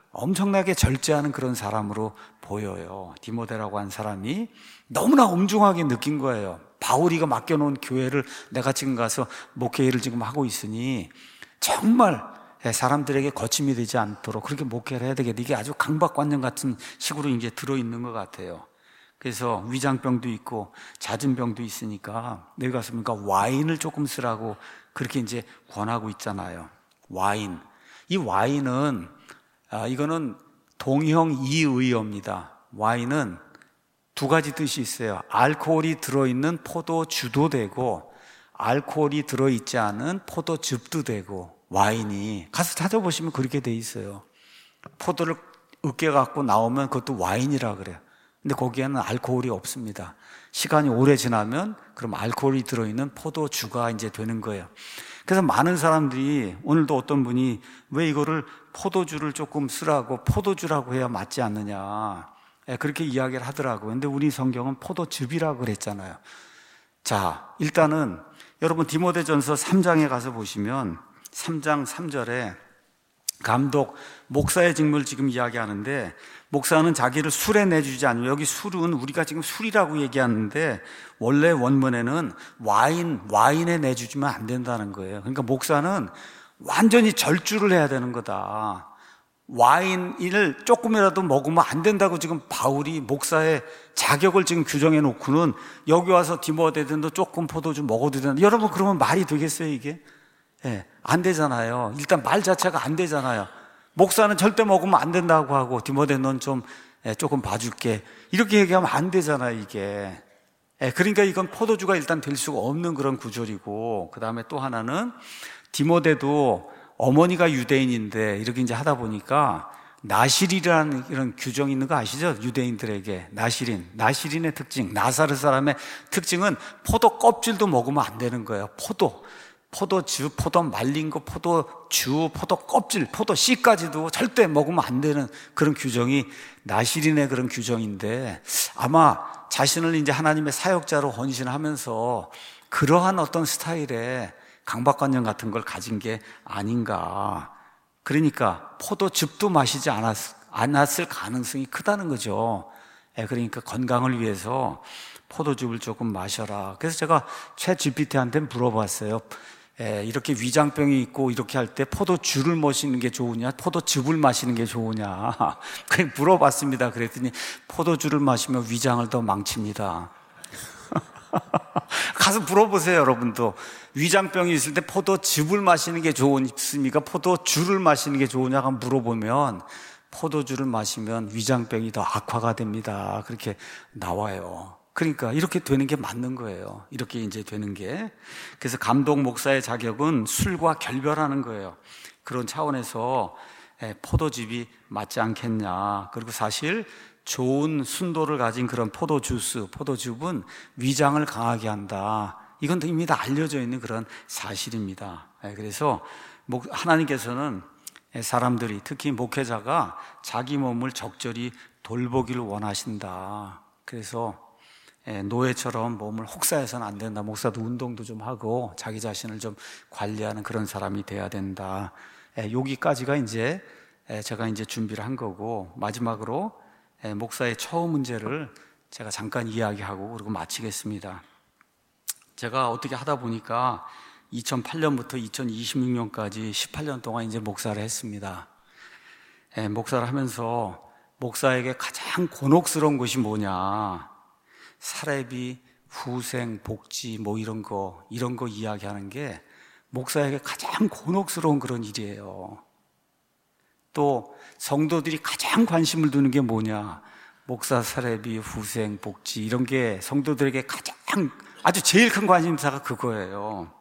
엄청나게 절제하는 그런 사람으로 보여요. 디모데라고 한 사람이 너무나 엄중하게 느낀 거예요. 바울이가 맡겨놓은 교회를 내가 지금 가서 목회를 지금 하고 있으니 정말 사람들에게 거침이 되지 않도록 그렇게 목회를 해야 되겠다. 이게 아주 강박관념 같은 식으로 이제 들어있는 것 같아요. 그래서 위장병도 있고 잦은 병도 있으니까 내가 갔습니까? 와인을 조금 쓰라고 그렇게 이제 권하고 있잖아요. 와인. 이 와인은 아, 이거는 동형 이의어입니다. 와인은 두 가지 뜻이 있어요. 알코올이 들어있는 포도주도 되고 알코올이 들어있지 않은 포도즙도 되고 와인이 가서 찾아보시면 그렇게 돼 있어요. 포도를 으깨 갖고 나오면 그것도 와인이라 그래요. 근데 거기에는 알코올이 없습니다. 시간이 오래 지나면 그럼 알코올이 들어있는 포도주가 이제 되는 거예요. 그래서 많은 사람들이 오늘도 어떤 분이 왜 이거를 포도주를 조금 쓰라고 포도주라고 해야 맞지 않느냐 그렇게 이야기를 하더라고요. 근데 우리 성경은 포도즙이라고 그랬잖아요. 자, 일단은 여러분 디모데전서 삼 장에 가서 보시면 삼 장 삼 절에 감독, 목사의 직무를 지금 이야기하는데 목사는 자기를 술에 내주지 않으면, 여기 술은 우리가 지금 술이라고 얘기하는데 원래 원문에는 와인, 와인에 내주지면 안 된다는 거예요. 그러니까 목사는 완전히 절주를 해야 되는 거다. 와인을 조금이라도 먹으면 안 된다고 지금 바울이 목사의 자격을 지금 규정해 놓고는 여기 와서 디모데든도 조금 포도주 먹어도 된다. 여러분 그러면 말이 되겠어요 이게? 예, 안 되잖아요. 일단 말 자체가 안 되잖아요. 목사는 절대 먹으면 안 된다고 하고 디모데 넌 좀 조금 봐줄게 이렇게 얘기하면 안 되잖아요 이게. 예, 그러니까 이건 포도주가 일단 될 수가 없는 그런 구절이고, 그 다음에 또 하나는 디모데도 어머니가 유대인인데 이렇게 이제 하다 보니까 나실이라는 이런 규정이 있는 거 아시죠? 유대인들에게 나실인, 나실인의 특징, 나사르 사람의 특징은 포도 껍질도 먹으면 안 되는 거예요. 포도 포도주, 포도 말린 거, 포도주, 포도 껍질, 포도 씨까지도 절대 먹으면 안 되는 그런 규정이 나실인의 그런 규정인데, 아마 자신을 이제 하나님의 사역자로 헌신하면서 그러한 어떤 스타일의 강박관념 같은 걸 가진 게 아닌가. 그러니까 포도즙도 마시지 않았, 않았을 가능성이 크다는 거죠. 그러니까 건강을 위해서 포도즙을 조금 마셔라. 그래서 제가 챗 지피티한테 물어봤어요. 에, 이렇게 위장병이 있고 이렇게 할 때 포도주를 마시는 게 좋으냐, 포도즙을 마시는 게 좋으냐, 그냥 물어봤습니다. 그랬더니 포도주를 마시면 위장을 더 망칩니다. 가서 물어보세요. 여러분도 위장병이 있을 때 포도즙을 마시는 게 좋습니까, 포도주를 마시는 게 좋으냐고 물어보면 포도주를 마시면 위장병이 더 악화가 됩니다. 그렇게 나와요. 그러니까 이렇게 되는 게 맞는 거예요. 이렇게 이제 되는 게. 그래서 감독 목사의 자격은 술과 결별하는 거예요. 그런 차원에서 포도즙이 맞지 않겠냐. 그리고 사실 좋은 순도를 가진 그런 포도주스, 포도즙은 위장을 강하게 한다. 이건 이미 다 알려져 있는 그런 사실입니다. 그래서 하나님께서는 사람들이, 특히 목회자가 자기 몸을 적절히 돌보기를 원하신다. 그래서 노예처럼 몸을 혹사해서는 안 된다. 목사도 운동도 좀 하고 자기 자신을 좀 관리하는 그런 사람이 돼야 된다. 여기까지가 이제 제가 이제 준비를 한 거고, 마지막으로 목사의 처우 문제를 제가 잠깐 이야기하고 그리고 마치겠습니다. 제가 어떻게 하다 보니까 이천팔 년부터 이천이십육 년까지 십팔 년 동안 이제 목사를 했습니다. 목사를 하면서 목사에게 가장 곤혹스러운 것이 뭐냐, 사례비, 후생, 복지 뭐 이런 거 이런 거 이야기하는 게 목사에게 가장 곤혹스러운 그런 일이에요. 또 성도들이 가장 관심을 두는 게 뭐냐, 목사 사례비, 후생, 복지 이런 게 성도들에게 가장 아주 제일 큰 관심사가 그거예요.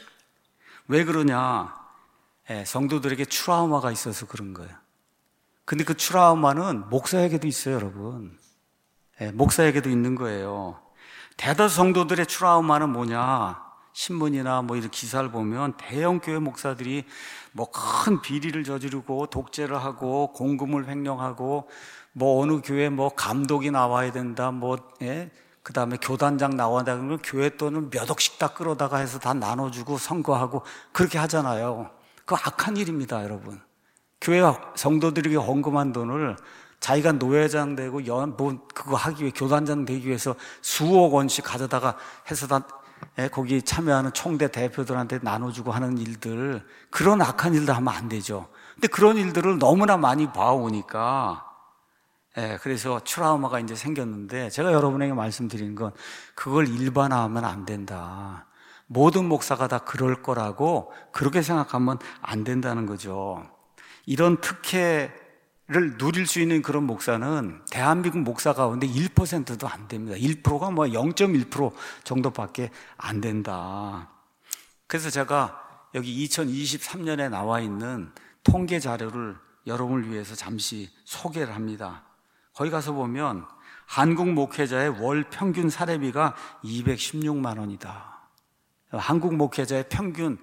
왜 그러냐, 예, 성도들에게 트라우마가 있어서 그런 거예요. 근데 그 트라우마는 목사에게도 있어요, 여러분. 예, 목사에게도 있는 거예요. 대다수 성도들의 트라우마는 뭐냐, 신문이나 뭐 이런 기사를 보면 대형 교회 목사들이 뭐 큰 비리를 저지르고 독재를 하고 공금을 횡령하고 뭐 어느 교회 뭐 감독이 나와야 된다, 뭐 예? 그 다음에 교단장 나와야 되는 교회 돈을 몇 억씩 다 끌어다가 해서 다 나눠주고 선거하고 그렇게 하잖아요. 그거 악한 일입니다, 여러분. 교회 성도들에게 헌금한 돈을 자기가 노회장 되고 연, 뭐, 그거 하기 위해, 교단장 되기 위해서 수억 원씩 가져다가 해서 다, 예, 거기 참여하는 총대 대표들한테 나눠주고 하는 일들, 그런 악한 일들 하면 안 되죠. 근데 그런 일들을 너무나 많이 봐오니까, 예, 그래서 트라우마가 이제 생겼는데, 제가 여러분에게 말씀드리는 건, 그걸 일반화하면 안 된다. 모든 목사가 다 그럴 거라고, 그렇게 생각하면 안 된다는 거죠. 이런 특혜, 를 누릴 수 있는 그런 목사는 대한민국 목사 가운데 일 퍼센트도 안 됩니다. 일 퍼센트가 뭐 영 점 일 퍼센트 정도밖에 안 된다. 그래서 제가 여기 이천이십삼 년에 나와 있는 통계 자료를 여러분을 위해서 잠시 소개를 합니다. 거기 가서 보면 한국 목회자의 월 평균 사례비가 이백십육만 원이다. 한국 목회자의 평균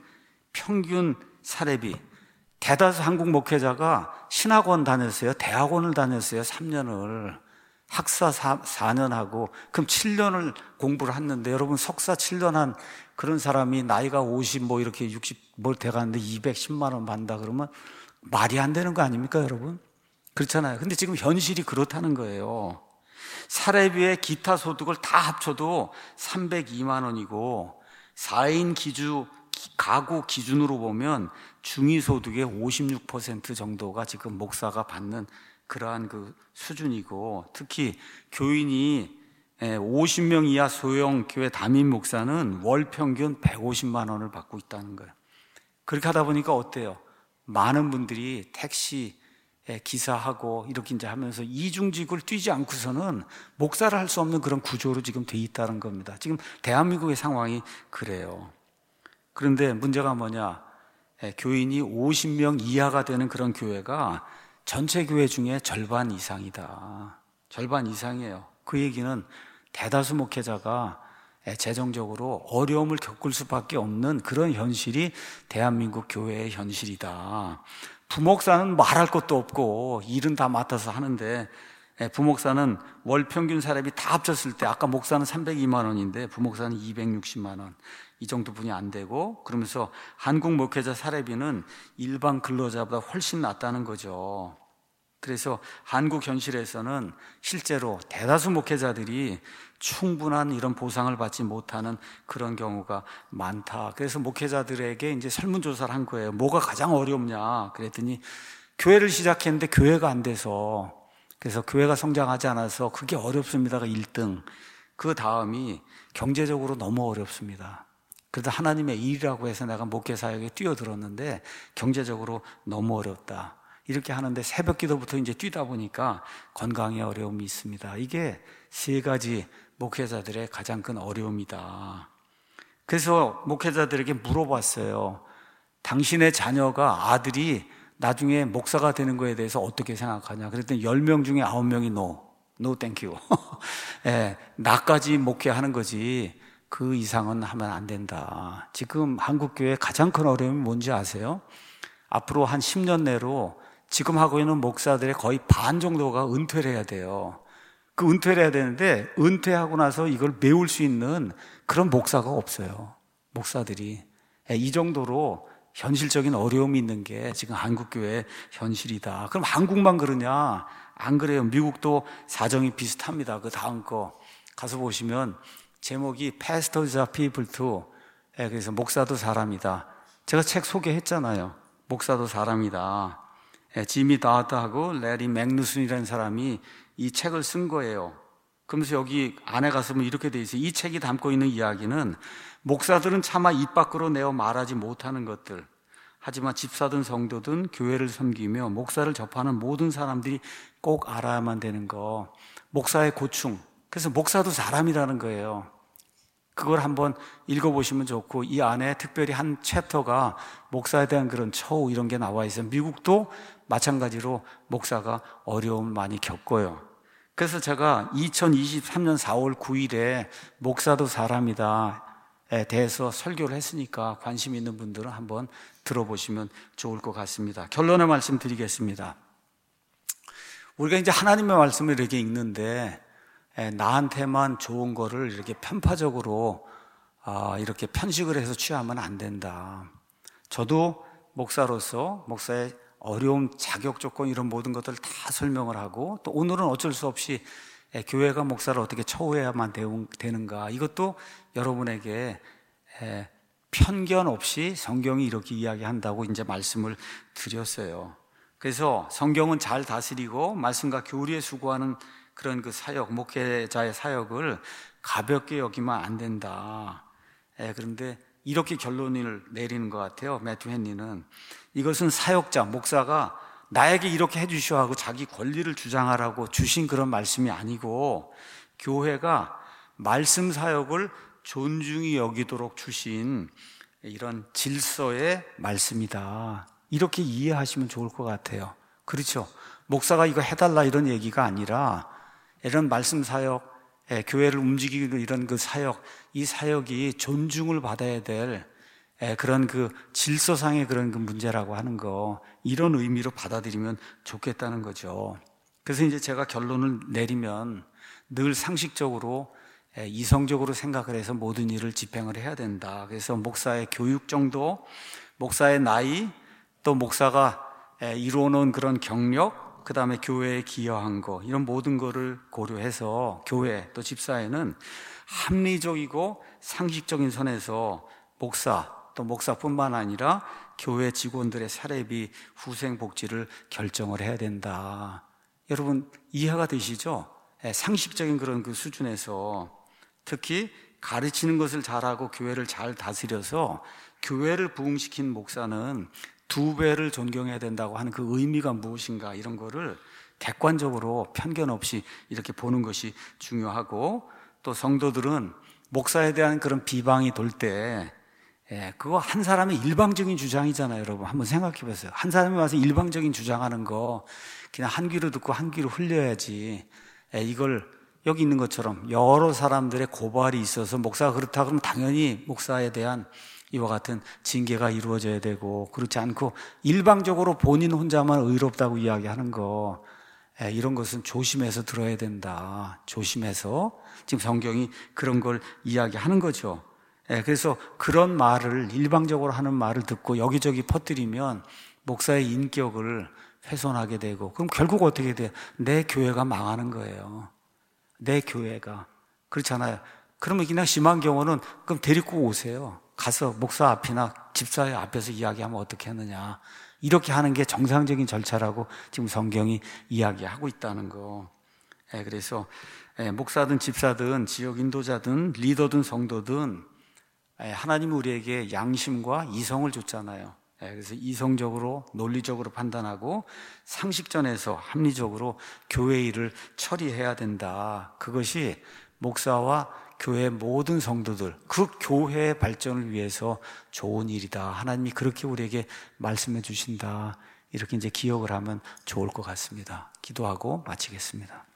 평균 사례비, 대다수 한국 목회자가 신학원 다녔어요. 대학원을 다녔어요. 삼 년을. 학사 사 년 하고, 그럼 칠 년을 공부를 했는데, 여러분 석사 칠 년 한 그런 사람이 나이가 오십 뭐 이렇게 육십 뭘 돼가는데 이백십만 원 받는다 그러면 말이 안 되는 거 아닙니까, 여러분? 그렇잖아요. 근데 지금 현실이 그렇다는 거예요. 사례비에 기타 소득을 다 합쳐도 삼백이만 원이고, 사 인 기주 가구 기준으로 보면 중위소득의 오십육 퍼센트 정도가 지금 목사가 받는 그러한 그 수준이고, 특히 교인이 오십 명 이하 소형 교회 담임 목사는 월 평균 백오십만 원을 받고 있다는 거예요. 그렇게 하다 보니까 어때요? 많은 분들이 택시 기사하고 이렇게 이제 하면서 이중직을 뛰지 않고서는 목사를 할 수 없는 그런 구조로 지금 돼 있다는 겁니다. 지금 대한민국의 상황이 그래요. 그런데 문제가 뭐냐? 교인이 오십 명 이하가 되는 그런 교회가 전체 교회 중에 절반 이상이다. 절반 이상이에요. 그 얘기는 대다수 목회자가 재정적으로 어려움을 겪을 수밖에 없는 그런 현실이 대한민국 교회의 현실이다. 부목사는 말할 것도 없고 일은 다 맡아서 하는데, 부목사는 월 평균 사례비 다 합쳤을 때 아까 목사는 삼백이만 원인데 부목사는 이백육십만 원, 이 정도 분이 안 되고, 그러면서 한국 목회자 사례비는 일반 근로자보다 훨씬 낮다는 거죠. 그래서 한국 현실에서는 실제로 대다수 목회자들이 충분한 이런 보상을 받지 못하는 그런 경우가 많다. 그래서 목회자들에게 이제 설문조사를 한 거예요. 뭐가 가장 어렵냐 그랬더니 교회를 시작했는데 교회가 안 돼서, 그래서 교회가 성장하지 않아서 그게 어렵습니다가 일 등, 그 다음이 경제적으로 너무 어렵습니다. 그래도 하나님의 일이라고 해서 내가 목회 사역에 뛰어들었는데 경제적으로 너무 어렵다. 이렇게 하는데 새벽 기도부터 이제 뛰다 보니까 건강에 어려움이 있습니다. 이게 세 가지 목회자들의 가장 큰 어려움이다. 그래서 목회자들에게 물어봤어요. 당신의 자녀가, 아들이 나중에 목사가 되는 거에 대해서 어떻게 생각하냐. 그랬더니 열 명 중에 아홉 명이 no, no thank you. 예, 나까지 목회하는 거지 그 이상은 하면 안 된다. 지금 한국교회의 가장 큰 어려움이 뭔지 아세요? 앞으로 한 십 년 내로 지금 하고 있는 목사들의 거의 반 정도가 은퇴를 해야 돼요. 그 은퇴를 해야 되는데 은퇴하고 나서 이걸 메울 수 있는 그런 목사가 없어요. 목사들이. 이 정도로 현실적인 어려움이 있는 게 지금 한국교회의 현실이다. 그럼 한국만 그러냐? 안 그래요. 미국도 사정이 비슷합니다. 그 다음 거 가서 보시면 제목이 Pastors are people too. 그래서 목사도 사람이다. 제가 책 소개했잖아요. 목사도 사람이다. 지미 다하트하고 레리 맥누슨이라는 사람이 이 책을 쓴 거예요. 그러면서 여기 안에 가서 이렇게 돼 있어요. 이 책이 담고 있는 이야기는 목사들은 차마 입 밖으로 내어 말하지 못하는 것들, 하지만 집사든 성도든 교회를 섬기며 목사를 접하는 모든 사람들이 꼭 알아야만 되는 거, 목사의 고충. 그래서 목사도 사람이라는 거예요. 그걸 한번 읽어보시면 좋고, 이 안에 특별히 한 챕터가 목사에 대한 그런 처우 이런 게 나와 있어요. 미국도 마찬가지로 목사가 어려움을 많이 겪어요. 그래서 제가 이천이십삼 년 사월 구일에 목사도 사람이다에 대해서 설교를 했으니까 관심 있는 분들은 한번 들어보시면 좋을 것 같습니다. 결론의 말씀 드리겠습니다. 우리가 이제 하나님의 말씀을 이렇게 읽는데 나한테만 좋은 거를 이렇게 편파적으로 이렇게 편식을 해서 취하면 안 된다. 저도 목사로서, 목사의 어려움, 자격 조건 이런 모든 것들을 다 설명을 하고, 또 오늘은 어쩔 수 없이 교회가 목사를 어떻게 처우해야만 되는가, 이것도 여러분에게 편견 없이 성경이 이렇게 이야기한다고 이제 말씀을 드렸어요. 그래서 성경은 잘 다스리고 말씀과 교리에 수고하는 그런 그 사역, 목회자의 사역을 가볍게 여기면 안 된다. 그런데 이렇게 결론을 내리는 것 같아요. 매튜 헨리는 이것은 사역자, 목사가 나에게 이렇게 해주시오 하고 자기 권리를 주장하라고 주신 그런 말씀이 아니고, 교회가 말씀 사역을 존중히 여기도록 주신 이런 질서의 말씀이다. 이렇게 이해하시면 좋을 것 같아요. 그렇죠? 목사가 이거 해달라 이런 얘기가 아니라, 이런 말씀 사역, 교회를 움직이는 이런 그 사역, 이 사역이 존중을 받아야 될 그런 그 질서상의 그런 그 문제라고 하는 거, 이런 의미로 받아들이면 좋겠다는 거죠. 그래서 이제 제가 결론을 내리면 늘 상식적으로 이성적으로 생각을 해서 모든 일을 집행을 해야 된다. 그래서 목사의 교육 정도, 목사의 나이, 또 목사가 이루어놓은 그런 경력, 그 다음에 교회에 기여한 거, 이런 모든 거를 고려해서 교회 또 집사에는 합리적이고 상식적인 선에서 목사, 또 목사뿐만 아니라 교회 직원들의 사례비, 후생복지를 결정을 해야 된다. 여러분 이해가 되시죠? 상식적인 그런 그 수준에서, 특히 가르치는 것을 잘하고 교회를 잘 다스려서 교회를 부흥시킨 목사는 두 배를 존경해야 된다고 하는 그 의미가 무엇인가, 이런 거를 객관적으로 편견 없이 이렇게 보는 것이 중요하고, 또 성도들은 목사에 대한 그런 비방이 돌 때, 예, 그거 한 사람의 일방적인 주장이잖아요. 여러분 한번 생각해 보세요. 한 사람이 와서 일방적인 주장하는 거 그냥 한 귀로 듣고 한 귀로 흘려야지, 예, 이걸 여기 있는 것처럼 여러 사람들의 고발이 있어서 목사가 그렇다 그러면 당연히 목사에 대한 이와 같은 징계가 이루어져야 되고, 그렇지 않고 일방적으로 본인 혼자만 의롭다고 이야기하는 거, 이런 것은 조심해서 들어야 된다. 조심해서. 지금 성경이 그런 걸 이야기하는 거죠. 그래서 그런 말을, 일방적으로 하는 말을 듣고 여기저기 퍼뜨리면 목사의 인격을 훼손하게 되고, 그럼 결국 어떻게 돼요? 내 교회가 망하는 거예요. 내 교회가. 그렇잖아요. 그러면 그냥 심한 경우는 그럼 데리고 오세요. 가서 목사 앞이나 집사의 앞에서 이야기하면 어떻게 하느냐. 이렇게 하는 게 정상적인 절차라고 지금 성경이 이야기하고 있다는 거. 예, 그래서 예, 목사든 집사든 지역 인도자든 리더든 성도든, 예, 하나님은 우리에게 양심과 이성을 줬잖아요. 예, 그래서 이성적으로 논리적으로 판단하고 상식전에서 합리적으로 교회 일을 처리해야 된다. 그것이 목사와 교회 모든 성도들, 그 교회의 발전을 위해서 좋은 일이다. 하나님이 그렇게 우리에게 말씀해 주신다. 이렇게 이제 기억을 하면 좋을 것 같습니다. 기도하고 마치겠습니다.